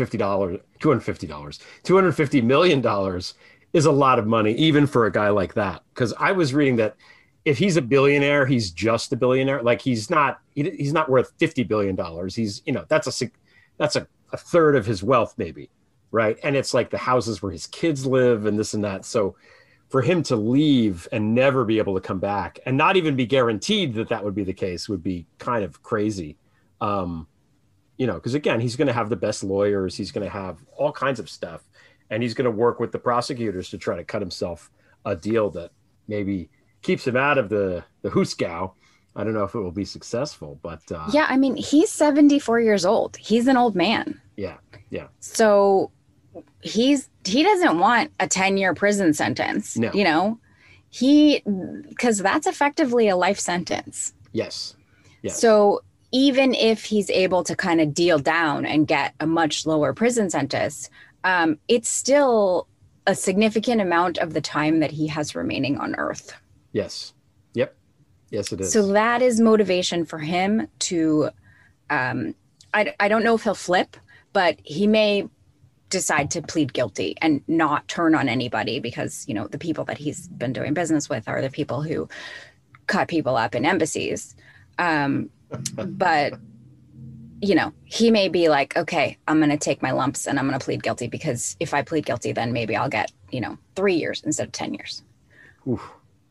$250 million is a lot of money, even for a guy like that. Because I was reading that if he's a billionaire, he's just a billionaire. Like he's not worth $50 billion. He's, that's a third of his wealth maybe. Right. And it's like the houses where his kids live and this and that. So for him to leave and never be able to come back and not even be guaranteed that would be the case would be kind of crazy. Because again, he's going to have the best lawyers. He's going to have all kinds of stuff. And he's going to work with the prosecutors to try to cut himself a deal that maybe keeps him out of the Hooskow. I don't know if it will be successful, but yeah, I mean, he's 74 years old. He's an old man. Yeah. So he doesn't want a 10-year prison sentence. No. Because that's effectively a life sentence. Yes. So even if he's able to kind of deal down and get a much lower prison sentence, it's still a significant amount of the time that he has remaining on Earth. Yes. Yep. Yes, it is. So that is motivation for him to, I don't know if he'll flip, but he may decide to plead guilty and not turn on anybody because, the people that he's been doing business with are the people who cut people up in embassies. But, he may be like, okay, I'm going to take my lumps and I'm going to plead guilty because if I plead guilty, then maybe I'll get, 3 years instead of 10 years. Oof.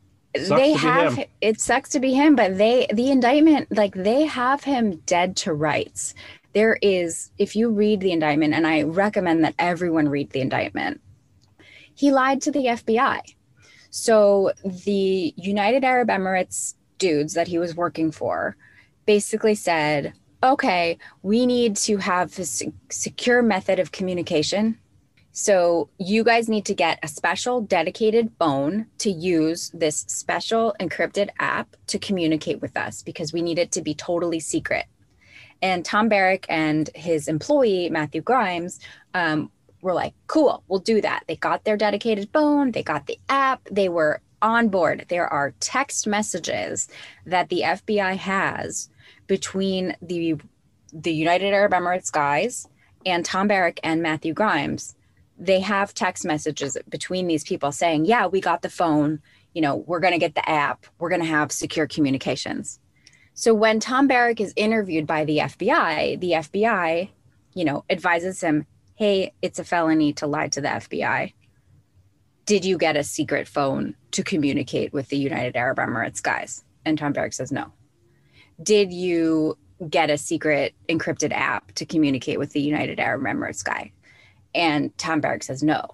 It sucks to be him, but the indictment, they have him dead to rights. There is, if you read the indictment, and I recommend that everyone read the indictment, he lied to the FBI. So the United Arab Emirates dudes that he was working for basically said, okay, we need to have a secure method of communication. So you guys need to get a special dedicated phone to use this special encrypted app to communicate with us because we need it to be totally secret. And Tom Barrack and his employee, Matthew Grimes, were like, cool, we'll do that. They got their dedicated phone. They got the app. They were on board. There are text messages that the FBI has between the United Arab Emirates guys and Tom Barrack and Matthew Grimes. They have text messages between these people saying, yeah, we got the phone. We're going to get the app. We're going to have secure communications. So when Tom Barrack is interviewed by the FBI, advises him, hey, it's a felony to lie to the FBI. Did you get a secret phone to communicate with the United Arab Emirates guys? And Tom Barrack says no. Did you get a secret encrypted app to communicate with the United Arab Emirates guy? And Tom Barrack says no.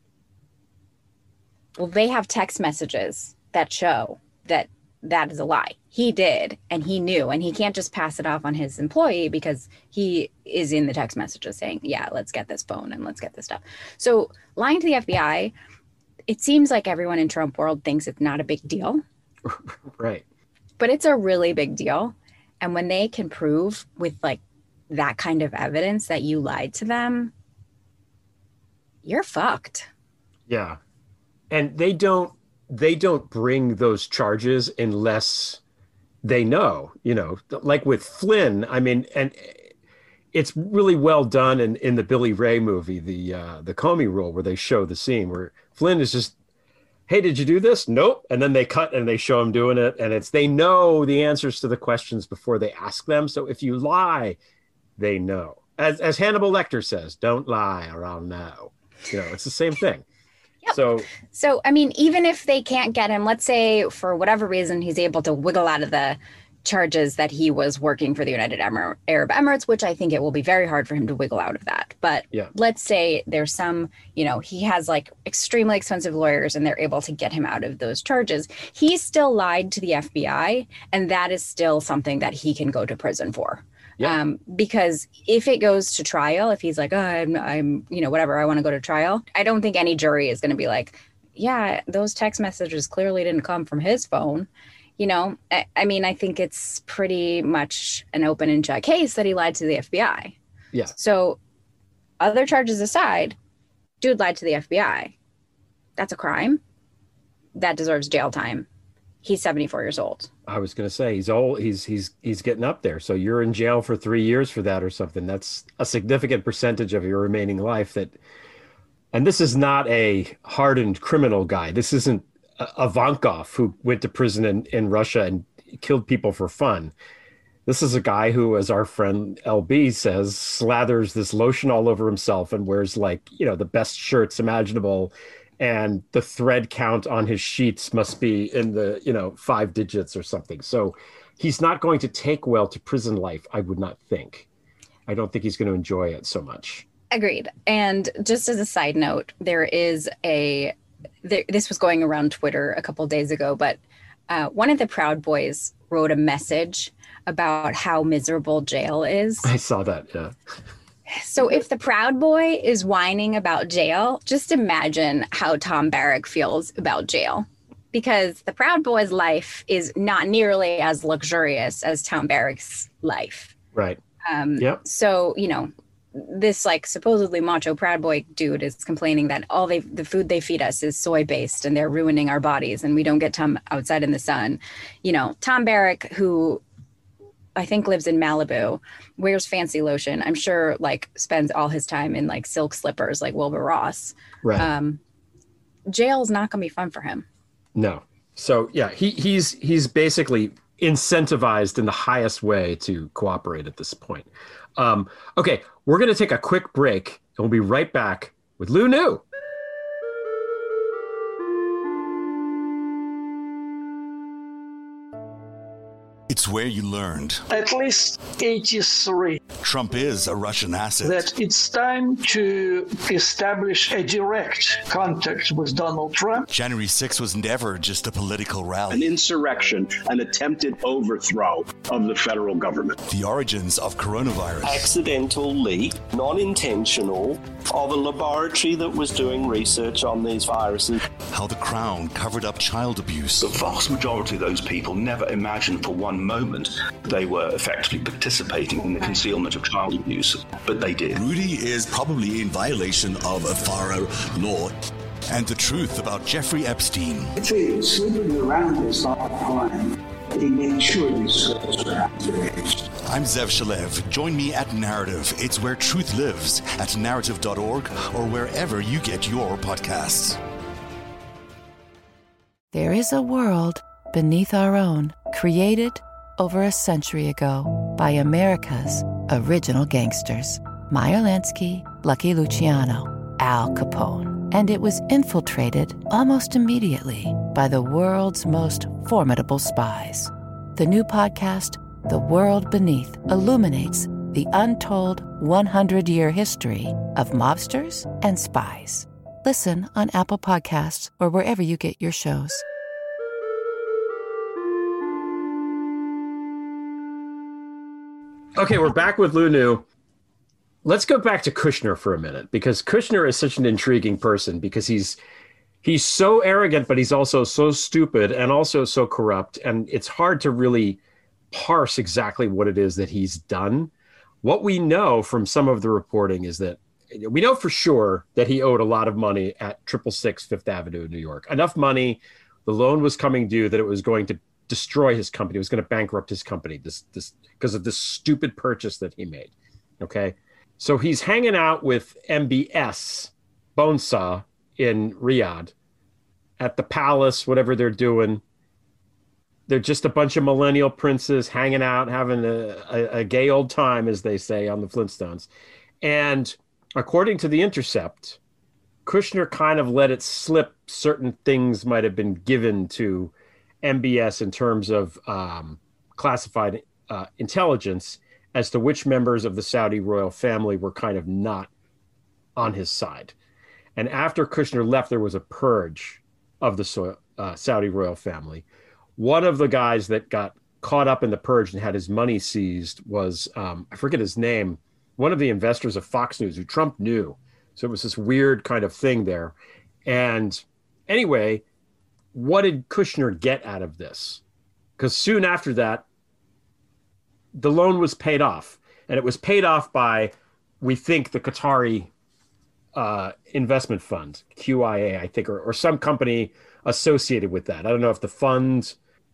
Well, they have text messages that show that is a lie. He did, and he knew, and he can't just pass it off on his employee because he is in the text messages saying, yeah, let's get this phone and let's get this stuff. So lying to the FBI, it seems like everyone in Trump world thinks it's not a big deal. Right. But it's a really big deal. And when they can prove with that kind of evidence that you lied to them, you're fucked. Yeah. And they don't bring those charges unless they know, like with Flynn. I mean, and it's really well done in the Billy Ray movie, the Comey Rule, where they show the scene where Flynn is just, hey, did you do this? Nope. And then they cut and they show him doing it. And they know the answers to the questions before they ask them. So if you lie, they know. As Hannibal Lecter says, don't lie or I'll know. It's the same thing. Yep. So, I mean, even if they can't get him, let's say for whatever reason, he's able to wiggle out of the charges that he was working for the United Arab Emirates, which I think it will be very hard for him to wiggle out of that. But let's say there's some, he has extremely expensive lawyers and they're able to get him out of those charges. He still lied to the FBI, and that is still something that he can go to prison for. Yeah. Because if it goes to trial, if he's like, oh, I'm whatever, I want to go to trial, I don't think any jury is going to be like, yeah, those text messages clearly didn't come from his phone. I mean, I think it's pretty much an open and shut case that he lied to the FBI. Yeah. So other charges aside, dude lied to the FBI. That's a crime. That deserves jail time. he's 74 years old. I was going to say he's old. He's getting up there. So you're in jail for 3 years for that or something. That's a significant percentage of your remaining life. And this is not a hardened criminal guy. This isn't Ivankov, who went to prison in Russia and killed people for fun. This is a guy who, as our friend LB says, slathers this lotion all over himself and wears the best shirts imaginable. And the thread count on his sheets must be in the, 5 digits or something. So he's not going to take well to prison life, I would not think. I don't think he's going to enjoy it so much. Agreed. And just as a side note, there is this was going around Twitter a couple of days ago, but one of the Proud Boys wrote a message about how miserable jail is. I saw that, yeah. So if the Proud Boy is whining about jail, just imagine how Tom Barrack feels about jail. Because the Proud Boy's life is not nearly as luxurious as Tom Barrack's life. Right. Yep. So, this supposedly macho Proud Boy dude is complaining that the food they feed us is soy based and they're ruining our bodies and we don't get time outside in the sun. Tom Barrack, who I think lives in Malibu, wears fancy lotion. I'm sure spends all his time in silk slippers like Wilbur Ross. Right. Jail's not going to be fun for him. No. So yeah, he's basically incentivized in the highest way to cooperate at this point. Okay, we're going to take a quick break and we'll be right back with Lou New. It's where you learned. At least 83. Trump is a Russian asset. That it's time to establish a direct contact with Donald Trump. January 6th was never just a political rally. An insurrection, an attempted overthrow of the federal government. The origins of coronavirus. Accidental leak, non-intentional, of a laboratory that was doing research on these viruses. How the Crown covered up child abuse. The vast majority of those people never imagined for one moment they were effectively participating in the concealment of child abuse, but they did. Rudy is probably in violation of a FARA law. And the truth about Jeffrey Epstein. Actually, sleeping around is not a crime. He made sure these schools were activated. I'm Zev Shalev. Join me at Narrative. It's where truth lives at narrative.org or wherever you get your podcasts. There is a world beneath our own, created over a century ago by America's original gangsters, Meyer Lansky, Lucky Luciano, Al Capone. And it was infiltrated almost immediately by the world's most formidable spies. The new podcast, The World Beneath, illuminates the untold 100-year history of mobsters and spies. Listen on Apple Podcasts or wherever you get your shows. Okay, we're back with Lou New. Let's go back to Kushner for a minute, because Kushner is such an intriguing person because he's so arrogant, but he's also so stupid and also so corrupt. And it's hard to really parse exactly what it is that he's done. What we know from some of the reporting is that we know for sure that he owed a lot of money at 666 Fifth Avenue in New York. Enough money, the loan was coming due, that it was going to destroy his company. It was going to bankrupt his company this because of this stupid purchase that he made. Okay. So he's hanging out with MBS Bonesaw in Riyadh at the palace, whatever they're doing. They're just a bunch of millennial princes hanging out, having a gay old time, as they say on the Flintstones. And according to The Intercept, Kushner kind of let it slip. Certain things might have been given to MBS in terms of classified intelligence as to which members of the Saudi royal family were kind of not on his side. And after Kushner left, there was a purge of the Saudi royal family. One of the guys that got caught up in the purge and had his money seized was, I forget his name, one of the investors of Fox News who Trump knew. So it was this weird kind of thing there. And anyway, what did Kushner get out of this? Because soon after that, the loan was paid off, and it was paid off by, we think, the Qatari investment fund, QIA, I think, or some company associated with that. I don't know if the fund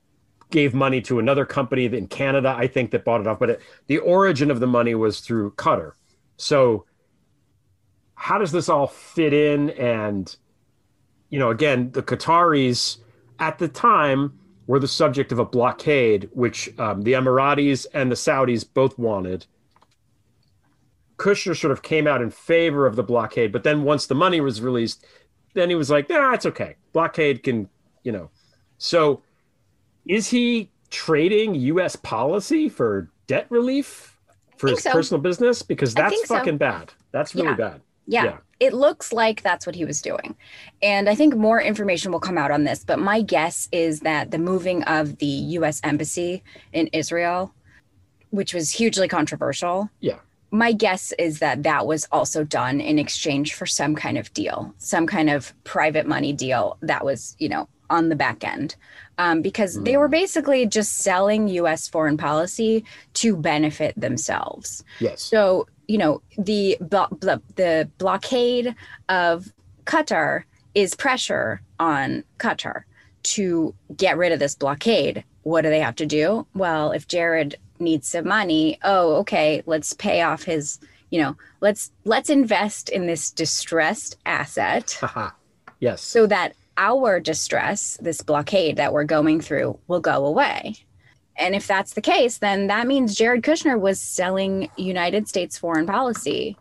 gave money to another company in Canada, I think, that bought it off. But the origin of the money was through Qatar. So how does this all fit in? And, again, the Qataris at the time were the subject of a blockade, which the Emiratis and the Saudis both wanted. Kushner sort of came out in favor of the blockade, but then once the money was released, then he was like, it's okay. Blockade can, So is he trading U.S. policy for debt relief for his personal business? Because that's fucking bad. That's really bad. Yeah. It looks like that's what he was doing. And I think more information will come out on this, but my guess is that the moving of the U.S. embassy in Israel, which was hugely controversial. Yeah. My guess is that that was also done in exchange for some kind of deal, some kind of private money deal that was, on the back end, because they were basically just selling U.S. foreign policy to benefit themselves. Yes. So, the blockade of Qatar is pressure on Qatar to get rid of this blockade. What do they have to do? Well, if Jared needs some money, okay, let's pay off his, let's invest in this distressed asset. Yes. So that our distress, this blockade that we're going through, will go away. And if that's the case, then that means Jared Kushner was selling United States foreign policy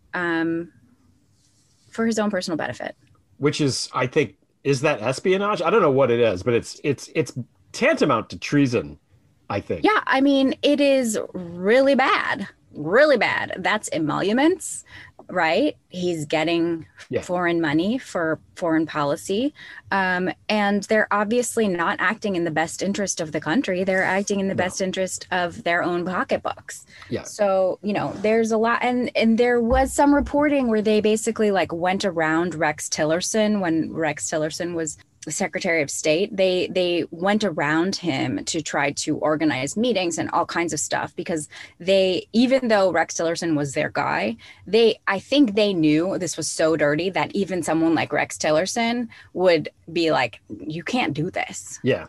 for his own personal benefit. Which is, I think, is that espionage? I don't know what it is, but it's tantamount to treason, I think. Yeah, I mean, it is really bad. Really bad. That's emoluments, right? He's getting foreign money for foreign policy. And they're obviously not acting in the best interest of the country. They're acting in the best interest of their own pocketbooks. Yeah. So, there's a lot. And there was some reporting where they basically went around Rex Tillerson when Rex Tillerson was the Secretary of State. They went around him to try to organize meetings and all kinds of stuff, because even though Rex Tillerson was their guy, I think they knew this was so dirty that even someone like Rex Tillerson would be like, you can't do this. Yeah.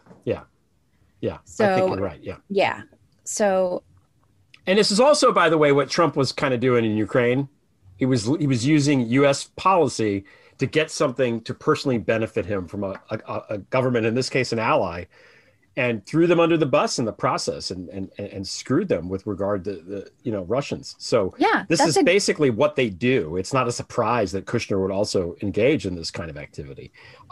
So, I think you're right. Yeah. So, and this is also, by the way, what Trump was kind of doing in Ukraine. He was using U.S. policy to get something to personally benefit him from a government, in this case, an ally, and threw them under the bus in the process and screwed them with regard to the Russians. So this is basically what they do. It's not a surprise that Kushner would also engage in this kind of activity.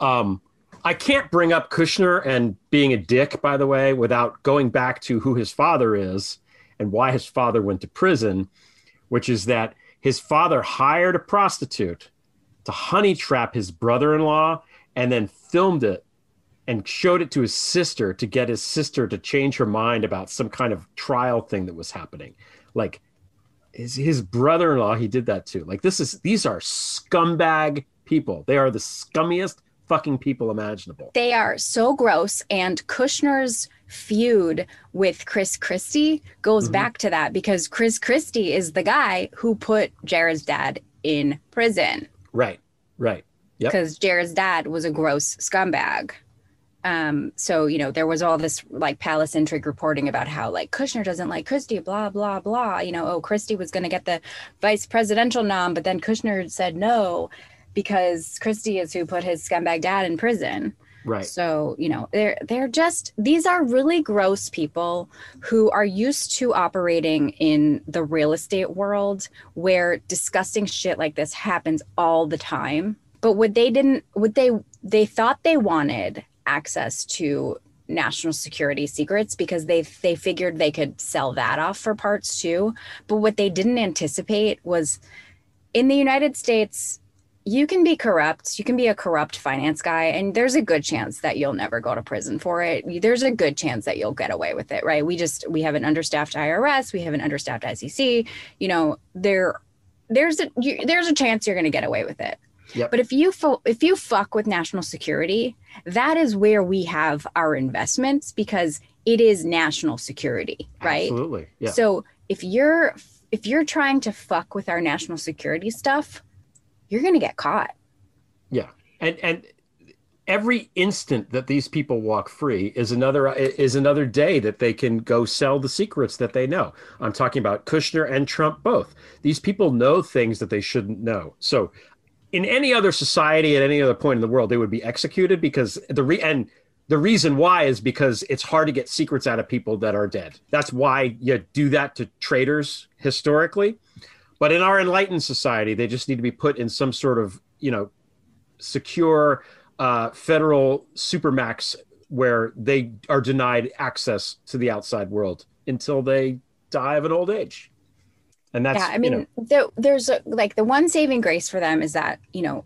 I can't bring up Kushner and being a dick, by the way, without going back to who his father is and why his father went to prison, which is that his father hired a prostitute to honey trap his brother-in-law and then filmed it and showed it to his sister to get his sister to change her mind about some kind of trial thing that was happening. Like his brother-in-law, he did that too. Like these are scumbag people. They are the scummiest fucking people imaginable. They are so gross. And Kushner's feud with Chris Christie goes back to that, because Chris Christie is the guy who put Jared's dad in prison. Right. Yep. Because Jared's dad was a gross scumbag. So, there was all this palace intrigue reporting about how Kushner doesn't like Christie, blah, blah, blah. Christie was going to get the vice presidential nom, but then Kushner said no, because Christie is who put his scumbag dad in prison. Right. So, they're just, these are really gross people who are used to operating in the real estate world where disgusting shit like this happens all the time. But they thought they wanted access to national security secrets because they figured they could sell that off for parts too. But what they didn't anticipate was, in the United States, you can be corrupt. You can be a corrupt finance guy, and there's a good chance that you'll never go to prison for it. There's a good chance that you'll get away with it, right? We have an understaffed IRS. We have an understaffed SEC. There's a chance you're going to get away with it. Yep. But if you fuck with national security, that is where we have our investments, because it is national security, right? Absolutely. Yeah. So if you're trying to fuck with our national security stuff, you're going to get caught. Yeah. And every instant that these people walk free is another day that they can go sell the secrets that they know. I'm talking about Kushner and Trump both. These people know things that they shouldn't know. So in any other society at any other point in the world, they would be executed because the reason why is because it's hard to get secrets out of people that are dead. That's why you do that to traitors historically. But in our enlightened society, they just need to be put in some sort of, secure federal supermax where they are denied access to the outside world until they die of an old age. And that's, there's the one saving grace for them is that,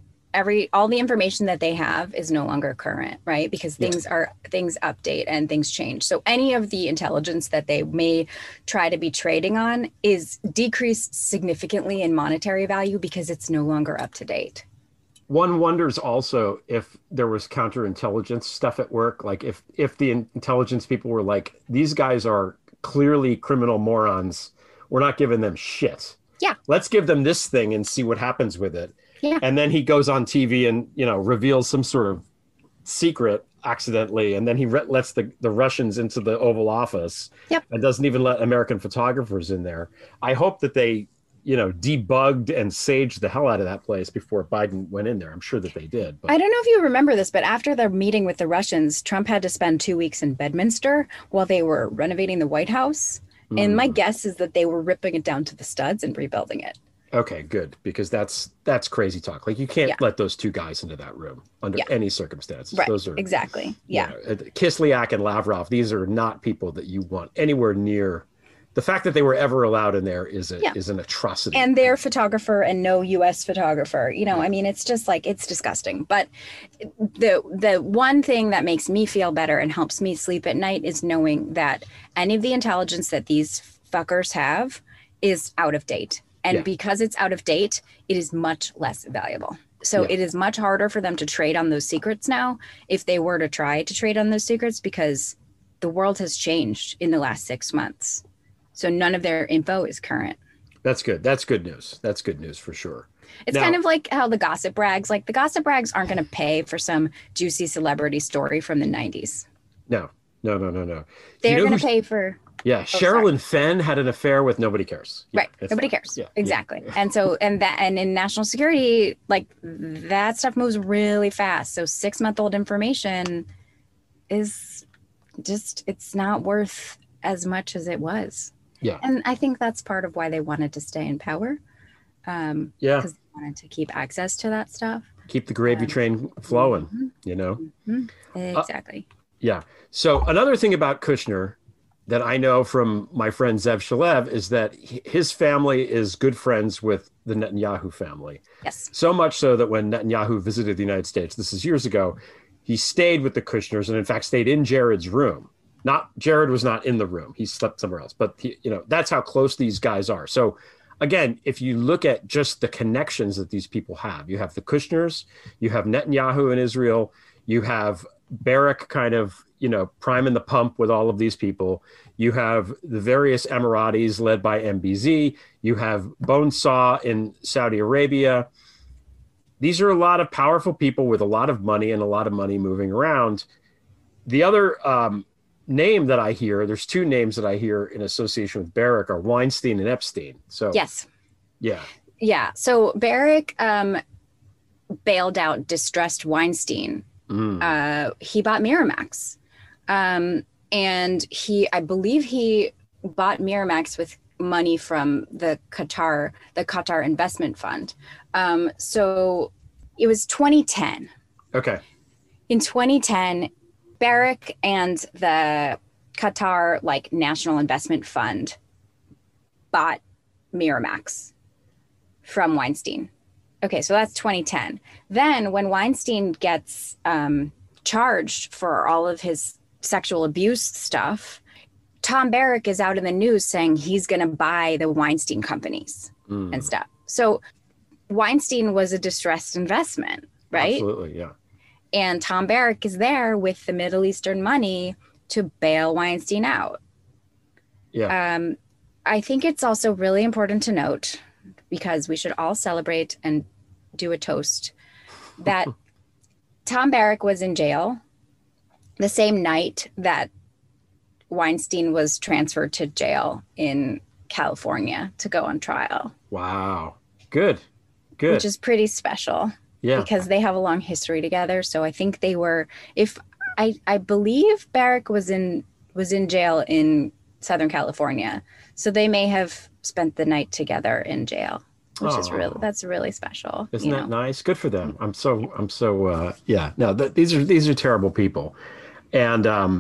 all the information that they have is no longer current, right? Because things update and things change. So any of the intelligence that they may try to be trading on is decreased significantly in monetary value because it's no longer up to date. One wonders also if there was counterintelligence stuff at work. Like if the intelligence people were like, these guys are clearly criminal morons. We're not giving them shit. Yeah. Let's give them this thing and see what happens with it. Yeah. And then he goes on TV and, reveals some sort of secret accidentally. And then he lets the Russians into the Oval Office. Yep. And doesn't even let American photographers in there. I hope that they, debugged and saged the hell out of that place before Biden went in there. I'm sure that they did. But I don't know if you remember this, but after the meeting with the Russians, Trump had to spend 2 weeks in Bedminster while they were renovating the White House. And my guess is that they were ripping it down to the studs and rebuilding it. Okay, good. Because that's crazy talk. Like you can't let those two guys into that room under any circumstances. Right. Those are exactly. Yeah. Kislyak and Lavrov, these are not people that you want anywhere near. The fact that they were ever allowed in there is an atrocity. And their photographer and no U.S. photographer, it's just it's disgusting. But the one thing that makes me feel better and helps me sleep at night is knowing that any of the intelligence that these fuckers have is out of date. And because it's out of date, it is much less valuable. So it is much harder for them to trade on those secrets now if they were to try to trade on those secrets because the world has changed in the last 6 months. So none of their info is current. That's good. That's good news. That's good news for sure. It's kind of like how the gossip rags, the gossip rags aren't going to pay for some juicy celebrity story from the 90s. No. They're going to pay for. Yeah. Sherilyn Fenn had an affair with nobody cares. Right. Nobody cares. Yeah. Exactly. Yeah. And so, and in national security, that stuff moves really fast. So 6-month-old information is just, it's not worth as much as it was. Yeah. And I think that's part of why they wanted to stay in power. Because they wanted to keep access to that stuff. Keep the gravy train flowing, Exactly. Yeah. So another thing about Kushner that I know from my friend Zev Shalev is that his family is good friends with the Netanyahu family. Yes. So much so that when Netanyahu visited the United States, this is years ago, he stayed with the Kushners and in fact stayed in Jared's room. Jared was not in the room. He slept somewhere else. But, that's how close these guys are. So, again, if you look at just the connections that these people have, you have the Kushners, you have Netanyahu in Israel, you have Barak kind of, priming the pump with all of these people. You have the various Emiratis led by MBZ. You have Bonesaw in Saudi Arabia. These are a lot of powerful people with a lot of money and a lot of money moving around. The other name that I hear, there's two names that I hear in association with Barak are Weinstein and Epstein. So yes. Yeah. Yeah. So Barak bailed out distressed Weinstein. He bought Miramax. And I believe he bought Miramax with money from the Qatar Investment Fund. So it was 2010. Okay. In 2010, Barak and the Qatar National Investment Fund bought Miramax from Weinstein. Okay, so that's 2010. Then when Weinstein gets charged for all of his sexual abuse stuff, Tom Barak is out in the news saying he's going to buy the Weinstein companies and stuff. So Weinstein was a distressed investment, right? Absolutely, yeah. And Tom Barak is there with the Middle Eastern money to bail Weinstein out. Yeah. I think it's also really important to note, because we should all celebrate and do a toast, that Tom Barrack was in jail the same night that Weinstein was transferred to jail in California to go on trial. Wow. Good. Which is pretty special. Yeah. Because they have a long history together. So I think they were, I believe Barrack was in jail in Southern California. So they may have spent the night together in jail, which is that's really special. Isn't that nice? Good for them. I'm so yeah. No, these are terrible people. And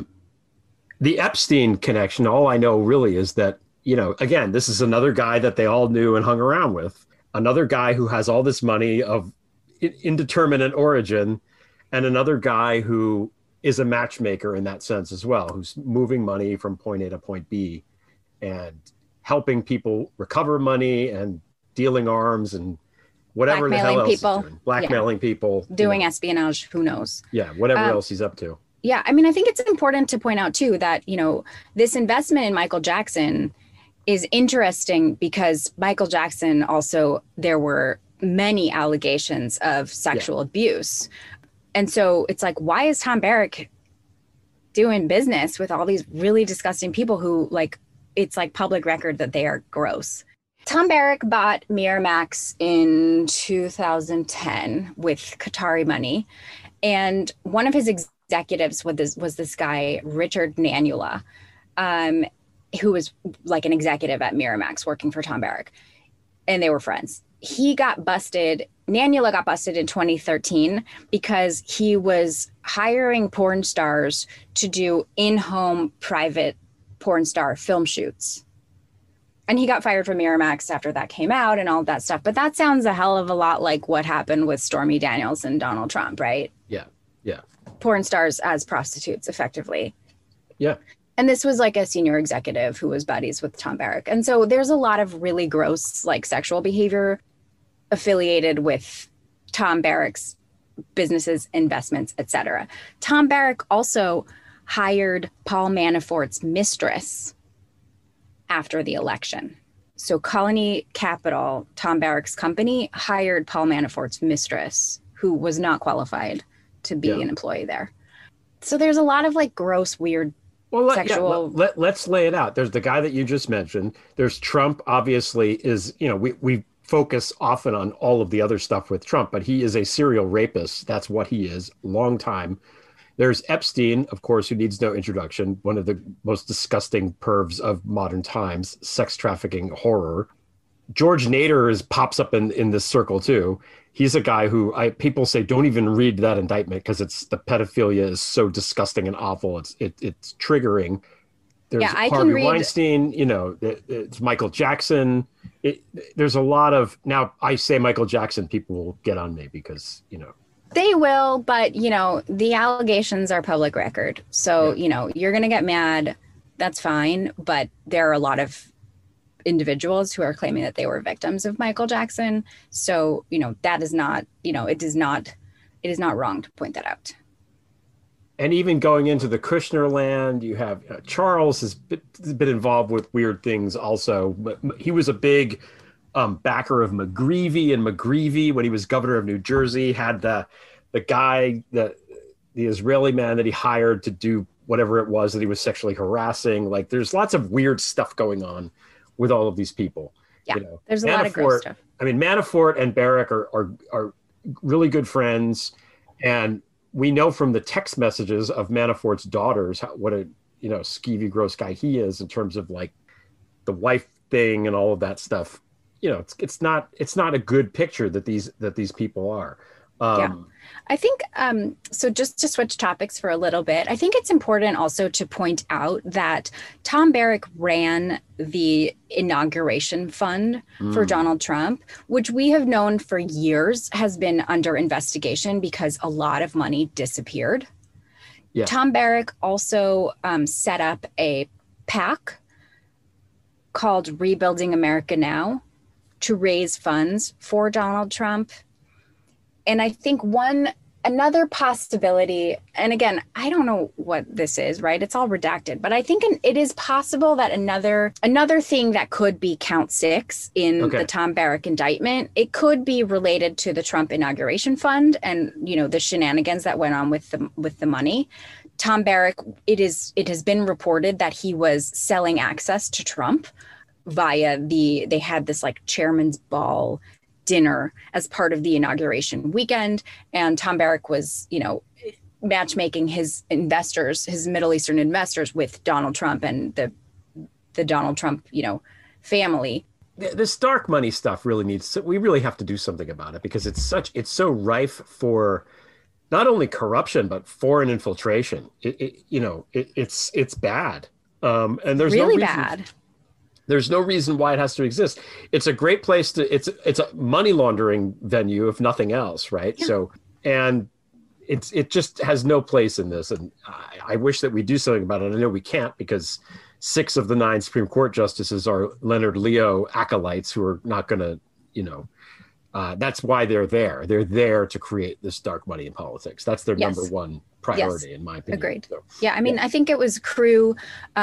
the Epstein connection, all I know really is that, again, this is another guy that they all knew and hung around with. Another guy who has all this money of indeterminate origin, and another guy who is a matchmaker in that sense as well, who's moving money from point A to point B and helping people recover money and dealing arms and whatever the hell else he's doing. Blackmailing people. Doing espionage, who knows? Yeah, whatever else he's up to. Yeah, I mean, I think it's important to point out, too, that, this investment in Michael Jackson is interesting because Michael Jackson also, there were many allegations of sexual abuse. And so it's like, why is Tom Barrack doing business with all these really disgusting people who, like, it's like public record that they are gross? Tom Barrack bought Miramax in 2010 with Qatari money. And one of his executives was this guy, Richard Nanula, who was like an executive at Miramax working for Tom Barrack. And they were friends. Nanula got busted in 2013 because he was hiring porn stars to do in-home private porn star film shoots. And he got fired from Miramax after that came out and all of that stuff. But that sounds a hell of a lot like what happened with Stormy Daniels and Donald Trump, right? Yeah. Porn stars as prostitutes, effectively. Yeah. And this was like a senior executive who was buddies with Tom Barrack. And so there's a lot of really gross, like, sexual behavior affiliated with Tom Barrack's businesses, investments, etc. Tom Barrack also hired Paul Manafort's mistress after the election. So Colony Capital, Tom Barrack's company, hired Paul Manafort's mistress, who was not qualified to be an employee there. So there's a lot of, like, gross, weird sexual. Let's lay it out. There's the guy that you just mentioned. There's Trump, obviously, is, we focus often on all of the other stuff with Trump, but he is a serial rapist. That's what he is, long time. There's Epstein, of course, who needs no introduction, one of the most disgusting pervs of modern times, sex trafficking horror. George Nader pops up in this circle too. He's a guy who people say don't even read that indictment because the pedophilia is so disgusting and awful. It's triggering. There's Harvey Weinstein. It's Michael Jackson. There's a lot of, now I say Michael Jackson, people will get on me because they will, but the allegations are public record. So you're gonna get mad. That's fine, but there are a lot of individuals who are claiming that they were victims of Michael Jackson. So, that is not, it is not wrong to point that out. And even going into the Kushner land, you have Charles has been involved with weird things also. But he was a big backer of McGreevey, and McGreevey, when he was governor of New Jersey, had the guy, the Israeli man that he hired to do whatever it was that he was sexually harassing. Like, there's lots of weird stuff going on with all of these people. Yeah, there's a lot of gross stuff. I mean, Manafort and Barrack are really good friends, and we know from the text messages of Manafort's daughters what a skeevy, gross guy he is in terms of, like, the wife thing and all of that stuff. It's not a good picture that these people are. I think, so just to switch topics for a little bit, I think it's important also to point out that Tom Barrack ran the inauguration fund for Donald Trump, which we have known for years has been under investigation because a lot of money disappeared. Yeah. Tom Barrack also set up a PAC called Rebuilding America Now to raise funds for Donald Trump. And I think one another possibility, and again, I don't know what this is, right? It's all redacted, but I think it is possible that another thing that could be count 6 in the Tom Barrack indictment, it could be related to the Trump inauguration fund and, the shenanigans that went on with the money. Tom Barrack, it has been reported that he was selling access to Trump via they had this like chairman's ball dinner as part of the inauguration weekend. And Tom Barrack was, matchmaking his investors, his Middle Eastern investors with Donald Trump and the Donald Trump, family. This dark money stuff we really have to do something about it because it's so rife for not only corruption, but foreign infiltration. It's bad. And there's really no reason, bad. There's no reason why it has to exist. It's a great place it's a money laundering venue, if nothing else. Right. Yeah. So, and it just has no place in this. And I wish that we do something about it. I know we can't because 6 of the 9 Supreme Court justices are Leonard Leo acolytes who are not going to, that's why they're there. They're there to create this dark money in politics. That's their number one priority, in my opinion. Agreed. So, yeah, I mean, I think it was Crew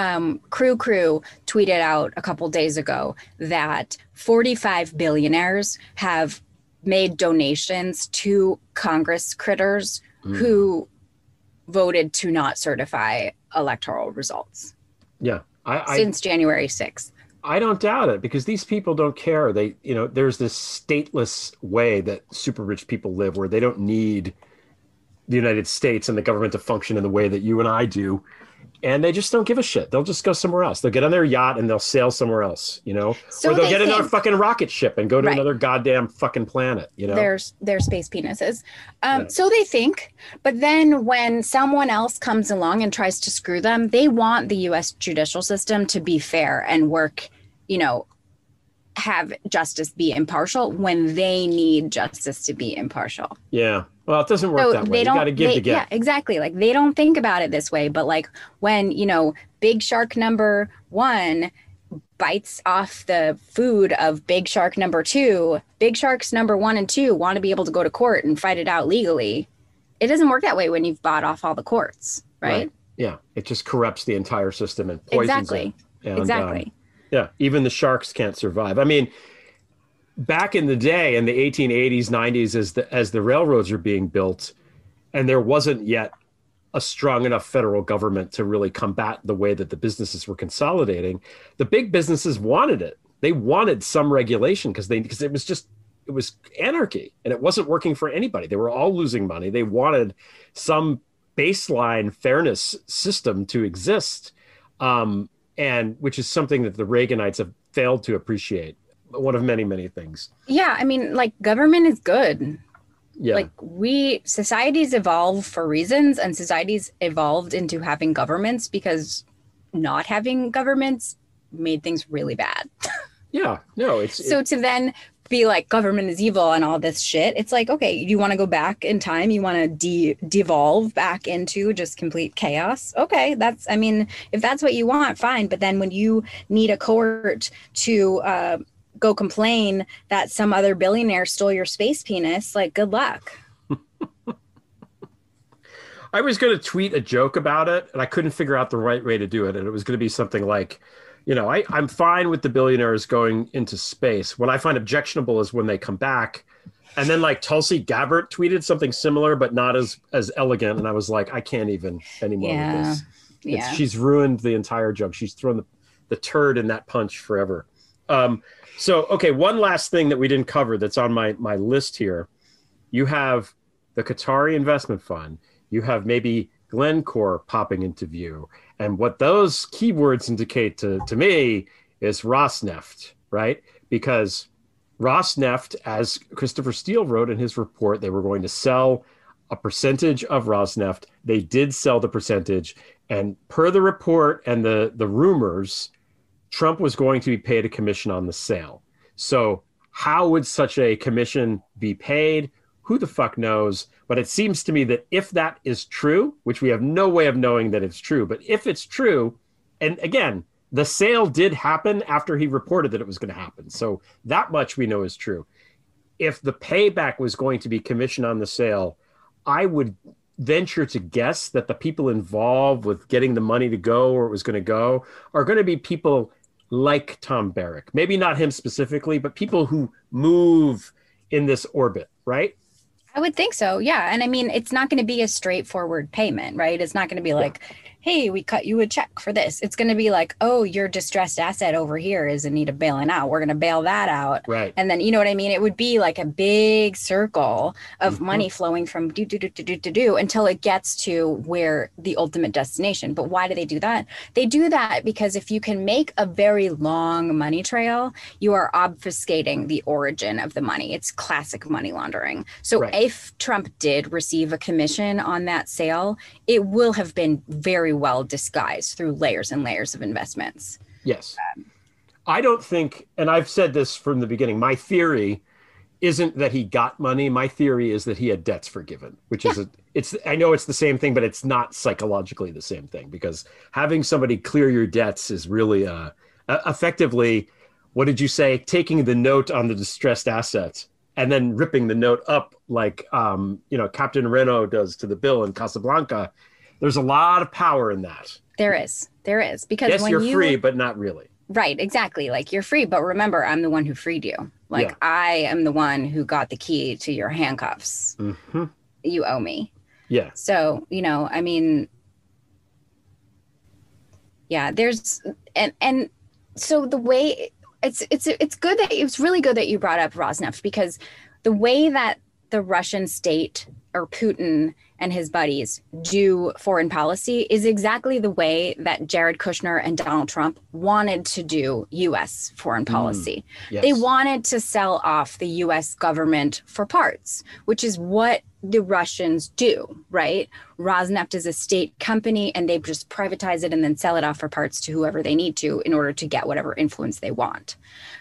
tweeted out a couple days ago that 45 billionaires have made donations to Congress critters who voted to not certify electoral results. Yeah. Since January 6th. I don't doubt it because these people don't care. They, there's this stateless way that super rich people live where they don't need the United States and the government to function in the way that you and I do. And they just don't give a shit. They'll just go somewhere else. They'll get on their yacht and they'll sail somewhere else, So or they'll get another fucking rocket ship and go to another goddamn fucking planet, They're space penises. So they think, but then when someone else comes along and tries to screw them, they want the U.S. judicial system to be fair and work, have justice be impartial when they need justice to be impartial. Yeah. Well, it doesn't work that way. You got to give to get. Yeah, exactly. Like they don't think about it this way, but like when, big shark number 1 bites off the food of big shark number 2, big sharks number 1 and 2 want to be able to go to court and fight it out legally. It doesn't work that way when you've bought off all the courts, right? Yeah. It just corrupts the entire system and poisons it. And, exactly. Yeah, even the sharks can't survive. I mean, back in the day, in the 1880s, 90s, as the railroads are being built, and there wasn't yet a strong enough federal government to really combat the way that the businesses were consolidating, the big businesses wanted it. They wanted some regulation because it was anarchy and it wasn't working for anybody. They were all losing money. They wanted some baseline fairness system to exist. And which is something that the Reaganites have failed to appreciate. One of many, many things. Yeah. I mean, like government is good. Yeah. Like societies evolve for reasons and societies evolved into having governments because not having governments made things really bad. Yeah. No, to then be like government is evil and all this shit. It's like, okay, you want to go back in time? You want to devolve back into just complete chaos? Okay, if that's what you want, fine. But then when you need a court to go complain that some other billionaire stole your space penis, like good luck. I was going to tweet a joke about it and I couldn't figure out the right way to do it. And it was going to be something like, I'm fine with the billionaires going into space. What I find objectionable is when they come back. And then like Tulsi Gabbard tweeted something similar, but not as elegant. And I was like, I can't even anymore with this. Yeah. She's ruined the entire joke. She's thrown the turd in that punch forever. So, okay, one last thing that we didn't cover that's on my list here. You have the Qatari Investment Fund. You have maybe Glencore popping into view. And what those keywords indicate to me is Rosneft, right? Because Rosneft, as Christopher Steele wrote in his report, they were going to sell a percentage of Rosneft. They did sell the percentage. And per the report and the rumors, Trump was going to be paid a commission on the sale. So how would such a commission be paid? Who the fuck knows? But it seems to me that if that is true, which we have no way of knowing that it's true, but if it's true, and again, the sale did happen after he reported that it was going to happen. So that much we know is true. If the payback was going to be commission on the sale, I would venture to guess that the people involved with getting the money to go where it was going to go are going to be people like Tom Barrack. Maybe not him specifically, but people who move in this orbit, right? I would think so. Yeah. And I mean, it's not going to be a straightforward payment, right? It's not going to be like, hey, we cut you a check for this. It's going to be like, oh, your distressed asset over here is in need of bailing out. We're going to bail that out. Right. And then, you know what I mean? It would be like a big circle of money flowing from do until it gets to where the ultimate destination. But why do they do that? They do that because if you can make a very long money trail, you are obfuscating the origin of the money. It's classic money laundering. So if Trump did receive a commission on that sale, it will have been very well disguised through layers and layers of investments. Yes. I don't think, and I've said this from the beginning, my theory isn't that he got money. My theory is that he had debts forgiven, which is, I know it's the same thing, but it's not psychologically the same thing, because having somebody clear your debts is really effectively, what did you say? Taking the note on the distressed assets and then ripping the note up like, Captain Renault does to the bill in Casablanca. There's a lot of power in that. There is. Because yes, when you're free, but not really. Right, exactly. Like, you're free, but remember, I'm the one who freed you. Like, I am the one who got the key to your handcuffs. Mm-hmm. You owe me. Yeah. So, I mean, there's, and so the way it's good that it was really good that you brought up Rosneft, because the way that the Russian state or Putin and his buddies do foreign policy is exactly the way that Jared Kushner and Donald Trump wanted to do U.S. foreign policy. Yes. They wanted to sell off the U.S. government for parts, which is what the Russians do, right? Rosneft is a state company, and they just privatize it and then sell it off for parts to whoever they need to in order to get whatever influence they want.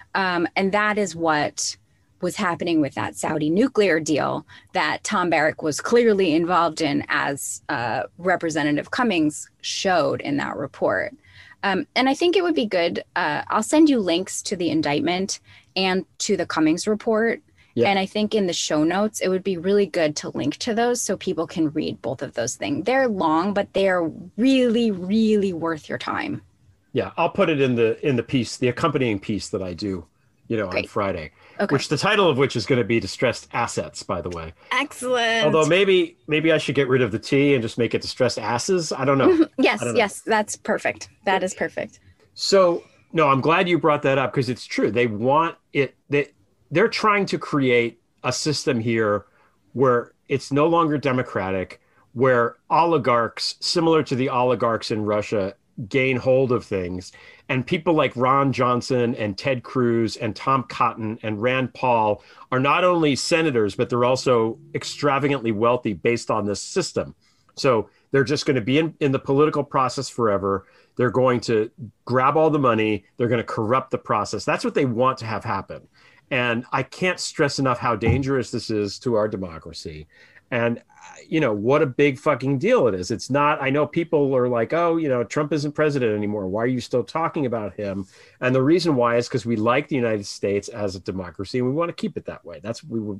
And that is what was happening with that Saudi nuclear deal that Tom Barrack was clearly involved in, as Representative Cummings showed in that report. And I think it would be good. I'll send you links to the indictment and to the Cummings report. Yeah. And I think in the show notes, it would be really good to link to those so people can read both of those things. They're long, but they're really, really worth your time. Yeah, I'll put it in the piece, the accompanying piece that I do, on Friday. Okay. Which the title of which is going to be Distressed Assets, by the way. Excellent. Although maybe I should get rid of the T and just make it Distressed Asses. I don't know. Yes, that's perfect. That is perfect. So, no, I'm glad you brought that up, because it's true. They want it. They're trying to create a system here where it's no longer democratic, where oligarchs, similar to the oligarchs in Russia, gain hold of things. And people like Ron Johnson and Ted Cruz and Tom Cotton and Rand Paul are not only senators, but they're also extravagantly wealthy based on this system. So they're just going to be in the political process forever. They're going to grab all the money. They're going to corrupt the process. That's what they want to have happen. And I can't stress enough how dangerous this is to our democracy. And, what a big fucking deal it is. It's not, I know people are like, oh, Trump isn't president anymore. Why are you still talking about him? And the reason why is because we like the United States as a democracy, and we want to keep it that way. That's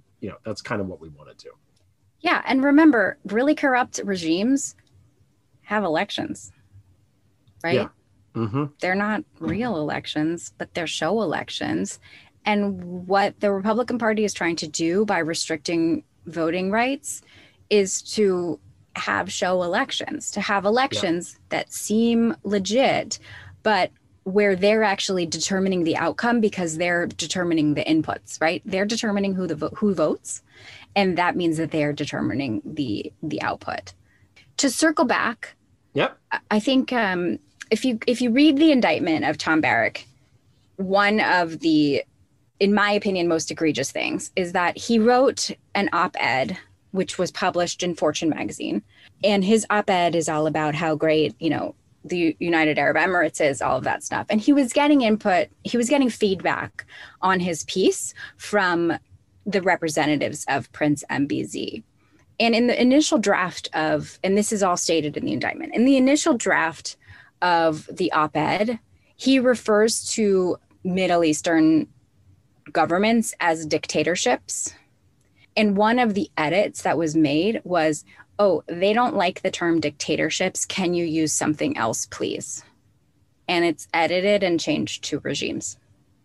kind of what we want to do. Yeah. And remember, really corrupt regimes have elections, right? Yeah. Mm-hmm. They're not real elections, but they're show elections. And what the Republican Party is trying to do by restricting voting rights is to have show elections, that seem legit, but where they're actually determining the outcome because they're determining the inputs, right? They're determining who votes, and that means that they are determining the output. To circle back, I think if you read the indictment of Tom Barrack, one of the, in my opinion, most egregious things is that he wrote an op-ed which was published in Fortune magazine. And his op-ed is all about how great, the United Arab Emirates is, all of that stuff. And he was getting feedback on his piece from the representatives of Prince MBZ. And in the initial draft and this is all stated in the indictment, in the initial draft of the op-ed, he refers to Middle Eastern governments as dictatorships. And one of the edits that was made was, oh, they don't like the term dictatorships. Can you use something else, please? And it's edited and changed to regimes.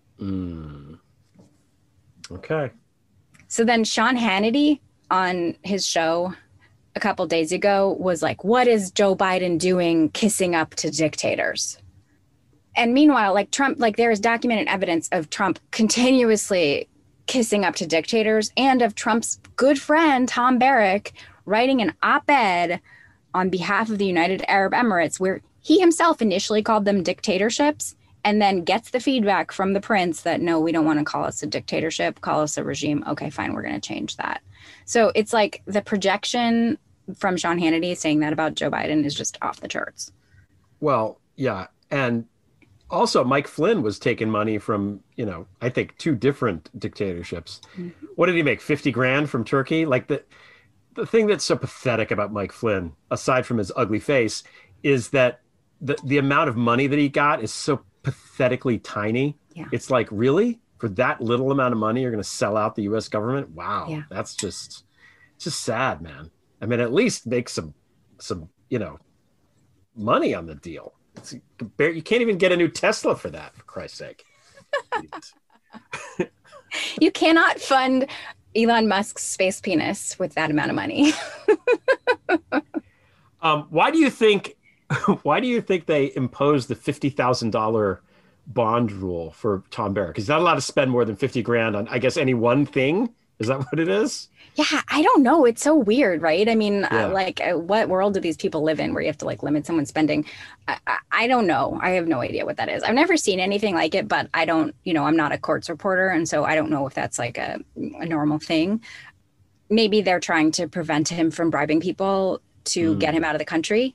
Okay. So then Sean Hannity on his show a couple days ago was like, what is Joe Biden doing kissing up to dictators? And meanwhile, like Trump, like there is documented evidence of Trump continuously kissing up to dictators, and of Trump's good friend, Tom Barrack, writing an op-ed on behalf of the United Arab Emirates, where he himself initially called them dictatorships, and then gets the feedback from the prince that, no, we don't want to call us a dictatorship, call us a regime. Okay, fine, we're going to change that. So it's like the projection from Sean Hannity saying that about Joe Biden is just off the charts. Well, yeah. And also Mike Flynn was taking money from, I think 2 different dictatorships. Mm-hmm. What did he make? 50 grand from Turkey? Like the thing that's so pathetic about Mike Flynn, aside from his ugly face, is that the amount of money that he got is so pathetically tiny. Yeah. It's like, really? For that little amount of money, you're going to sell out the U.S. government? Wow. Yeah. That's just sad, man. I mean, at least make some money on the deal. You can't even get a new Tesla for that, for Christ's sake. You cannot fund Elon Musk's space penis with that amount of money. Why do you think they imposed the $50,000 bond rule for Tom Barrack? He's not allowed to spend more than 50 grand on, I guess, any one thing. Is that what it is? Yeah, I don't know. It's so weird, right? I mean, what world do these people live in where you have to like limit someone's spending? I don't know. I have no idea what that is. I've never seen anything like it, but I don't, I'm not a courts reporter. And so I don't know if that's like a normal thing. Maybe they're trying to prevent him from bribing people to get him out of the country.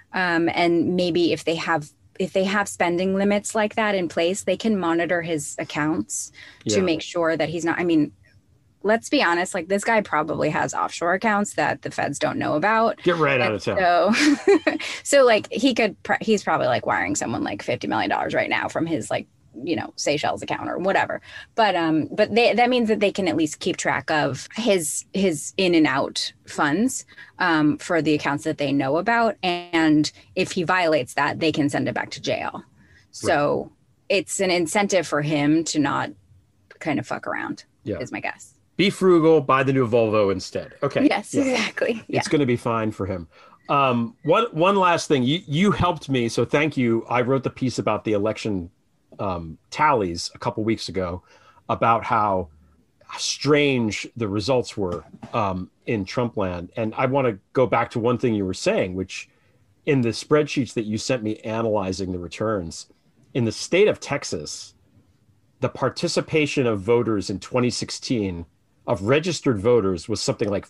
And maybe if they have spending limits like that in place, they can monitor his accounts to make sure that he's not, let's be honest, like this guy probably has offshore accounts that the feds don't know about. Get right out of town. So like he's probably like wiring someone like $50 million right now from his like, Seychelles account or whatever. But that means that they can at least keep track of his in and out funds for the accounts that they know about. And if he violates that, they can send it back to jail. So it's an incentive for him to not kind of fuck around, is my guess. Be frugal, buy the new Volvo instead. Okay. Yes, exactly. Yeah. It's going to be fine for him. One last thing. You helped me, so thank you. I wrote the piece about the election tallies a couple weeks ago about how strange the results were in Trump land. And I want to go back to one thing you were saying, which in the spreadsheets that you sent me analyzing the returns, in the state of Texas, the participation of voters in 2016 of registered voters was something like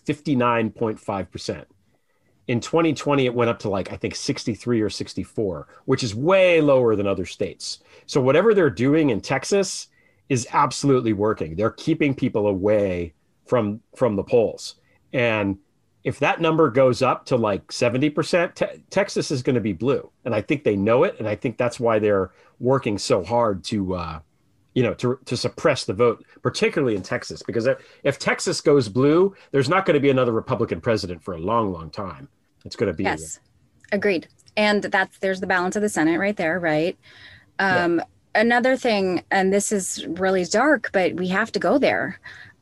59.5%. In 2020, it went up to like, I think 63 or 64, which is way lower than other states. So whatever they're doing in Texas is absolutely working. They're keeping people away from the polls. And if that number goes up to like 70%, Texas is going to be blue. And I think they know it. And I think that's why they're working so hard to suppress the vote, particularly in Texas, because if Texas goes blue, there's not going to be another Republican president for a long, long time. It's going to be. Yes, agreed. And there's the balance of the Senate right there, right? Another thing, and this is really dark, but we have to go there,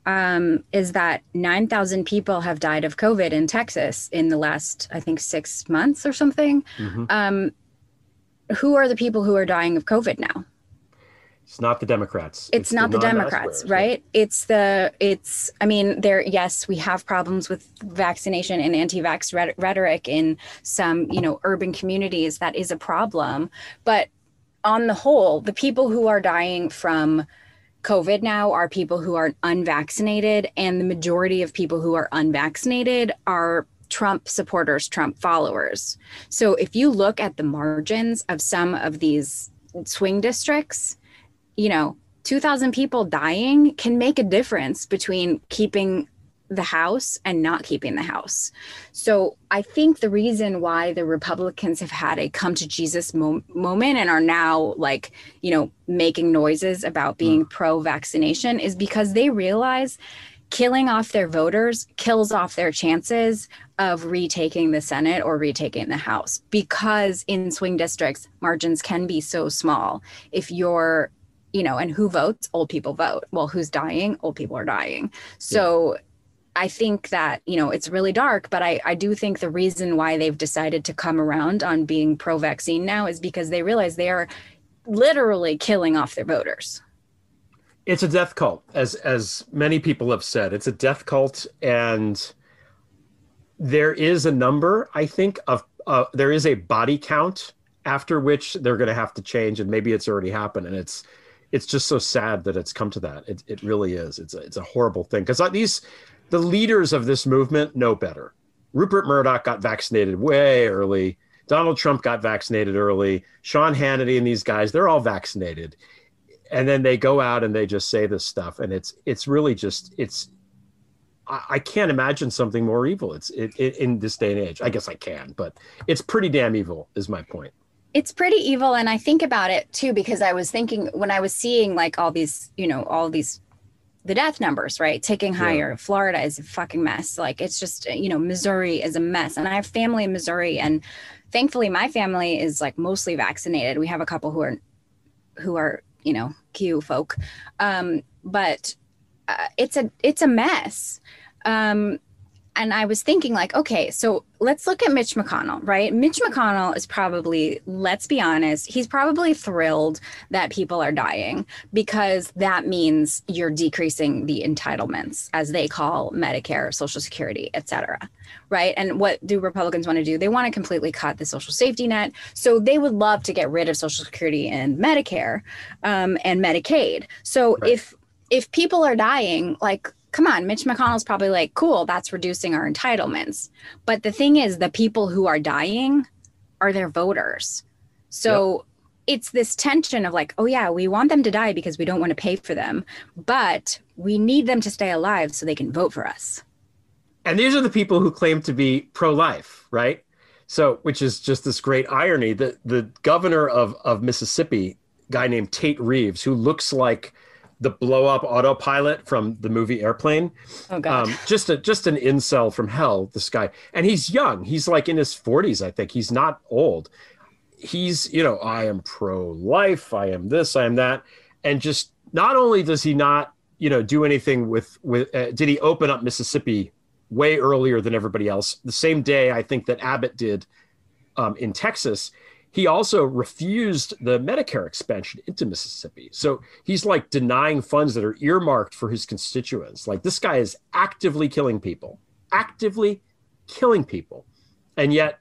is that 9,000 people have died of COVID in Texas in the last, I think, 6 months or something. Mm-hmm. Who are the people who are dying of COVID now? It's not the Democrats. It's not the Democrats, right? Yes, we have problems with vaccination and anti-vax rhetoric in some, urban communities. That is a problem. But on the whole, the people who are dying from COVID now are people who are unvaccinated. And the majority of people who are unvaccinated are Trump supporters, Trump followers. So if you look at the margins of some of these swing districts, 2,000 people dying can make a difference between keeping the House and not keeping the House. So I think the reason why the Republicans have had a come to Jesus moment and are now making noises about being pro-vaccination is because they realize killing off their voters kills off their chances of retaking the Senate or retaking the House, because in swing districts, margins can be so small. If you're, and who votes? Old people vote. Well, who's dying? Old people are dying. So I think that, it's really dark, but I do think the reason why they've decided to come around on being pro-vaccine now is because they realize they are literally killing off their voters. It's a death cult, as many people have said. It's a death cult, and there is a number, I think, there is a body count after which they're going to have to change, and maybe it's already happened. And it's just so sad that it's come to that. It really is. It's a horrible thing, because the leaders of this movement know better. Rupert Murdoch got vaccinated way early. Donald Trump got vaccinated early. Sean Hannity and these guys, they're all vaccinated. And then they go out and they just say this stuff. And it's really just, I can't imagine something more evil. It's in this day and age. I guess I can, but it's pretty damn evil is my point. It's pretty evil. And I think about it too, because I was thinking when I was seeing like all these, the death numbers, right, ticking higher. Yeah. Florida is a fucking mess. Like, it's just, Missouri is a mess. And I have family in Missouri, and thankfully my family is like mostly vaccinated. We have a couple who are, Q folk. But it's a mess. And I was thinking like, okay, so let's look at Mitch McConnell, right? Mitch McConnell is probably, let's be honest, he's probably thrilled that people are dying, because that means you're decreasing the entitlements, as they call Medicare, Social Security, et cetera, right? And what do Republicans want to do? They want to completely cut the social safety net. So they would love to get rid of Social Security and Medicare and Medicaid. So right. If people are dying, like, come on, Mitch McConnell's probably like, cool, that's reducing our entitlements. But the thing is, the people who are dying are their voters. So it's this tension of like, oh yeah, we want them to die because we don't want to pay for them, but we need them to stay alive so they can vote for us. And these are the people who claim to be pro-life, right? So, which is just this great irony. The governor of Mississippi, a guy named Tate Reeves, who looks like the blow up autopilot from the movie Airplane. Oh God. Just an incel from hell, this guy. And he's young. He's like in his 40s, I think. He's not old. He's, I am pro-life. I am this, I am that. And just not only does he not, do anything with did he open up Mississippi way earlier than everybody else, the same day I think that Abbott did in Texas. He also refused the Medicare expansion into Mississippi. So he's like denying funds that are earmarked for his constituents. Like, this guy is actively killing people. And yet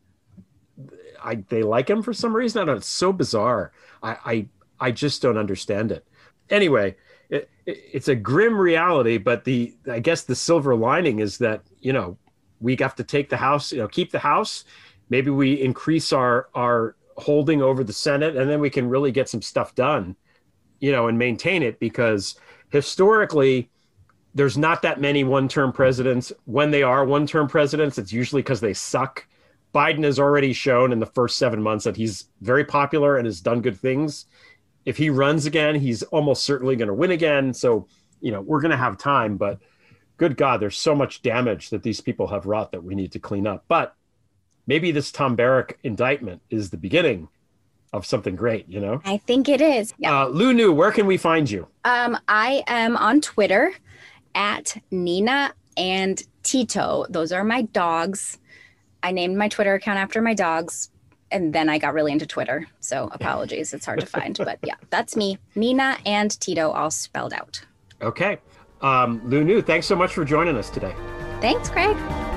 they like him for some reason. I don't know. It's so bizarre. I just don't understand it. Anyway, it's a grim reality, but I guess the silver lining is that, we have to take the House, keep the House. Maybe we increase our holding over the Senate, and then we can really get some stuff done, and maintain it, because historically there's not that many one-term presidents. When they are one-term presidents, it's usually because they suck. Biden has already shown in the first 7 months that he's very popular and has done good things. If he runs again, he's almost certainly going to win again. So, we're going to have time, but good God, there's so much damage that these people have wrought that we need to clean up. But maybe this Tom Barrack indictment is the beginning of something great, I think it is. Yeah. Lu Nu, where can we find you? I am on Twitter at Nina and Tito. Those are my dogs. I named my Twitter account after my dogs, and then I got really into Twitter. So apologies, it's hard to find. But yeah, that's me. Nina and Tito, all spelled out. Okay. Lu Nu, thanks so much for joining us today. Thanks, Craig.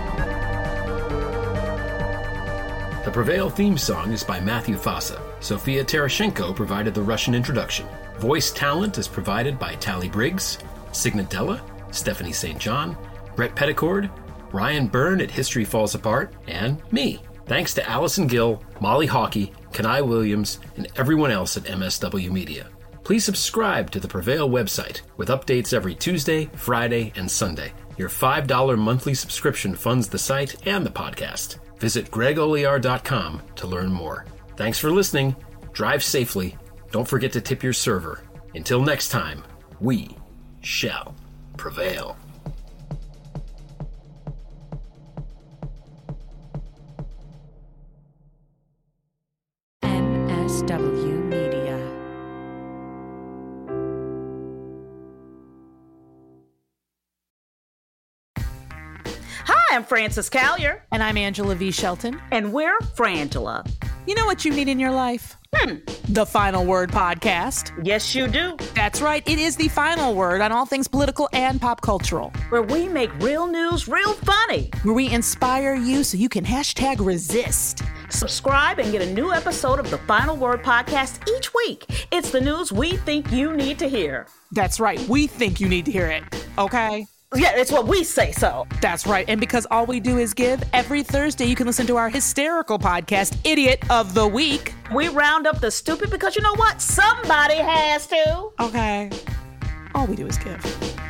The Prevail theme song is by Matthew Fossa. Sofia Terashenko provided the Russian introduction. Voice talent is provided by Tally Briggs, Signet Della, Stephanie St. John, Brett Petticord, Ryan Byrne at History Falls Apart, and me. Thanks to Allison Gill, Molly Hawkey, Kenai Williams, and everyone else at MSW Media. Please subscribe to the Prevail website with updates every Tuesday, Friday, and Sunday. Your $5 monthly subscription funds the site and the podcast. Visit GregOliar.com to learn more. Thanks for listening. Drive safely. Don't forget to tip your server. Until next time, we shall prevail. DW Media. Hi, I'm Frances Callier. And I'm Angela V. Shelton. And we're Frangela. You know what you need in your life? The Final Word Podcast. Yes, you do. That's right. It is the final word on all things political and pop cultural. Where we make real news real funny. Where we inspire you so you can #resist. Subscribe and get a new episode of the Final Word Podcast each week. It's the news we think you need to hear. That's right. We think you need to hear it. Okay? Yeah, it's what we say so. That's right. And because all we do is give, every Thursday you can listen to our hysterical podcast, Idiot of the Week. We round up the stupid because you know what? Somebody has to. Okay. All we do is give.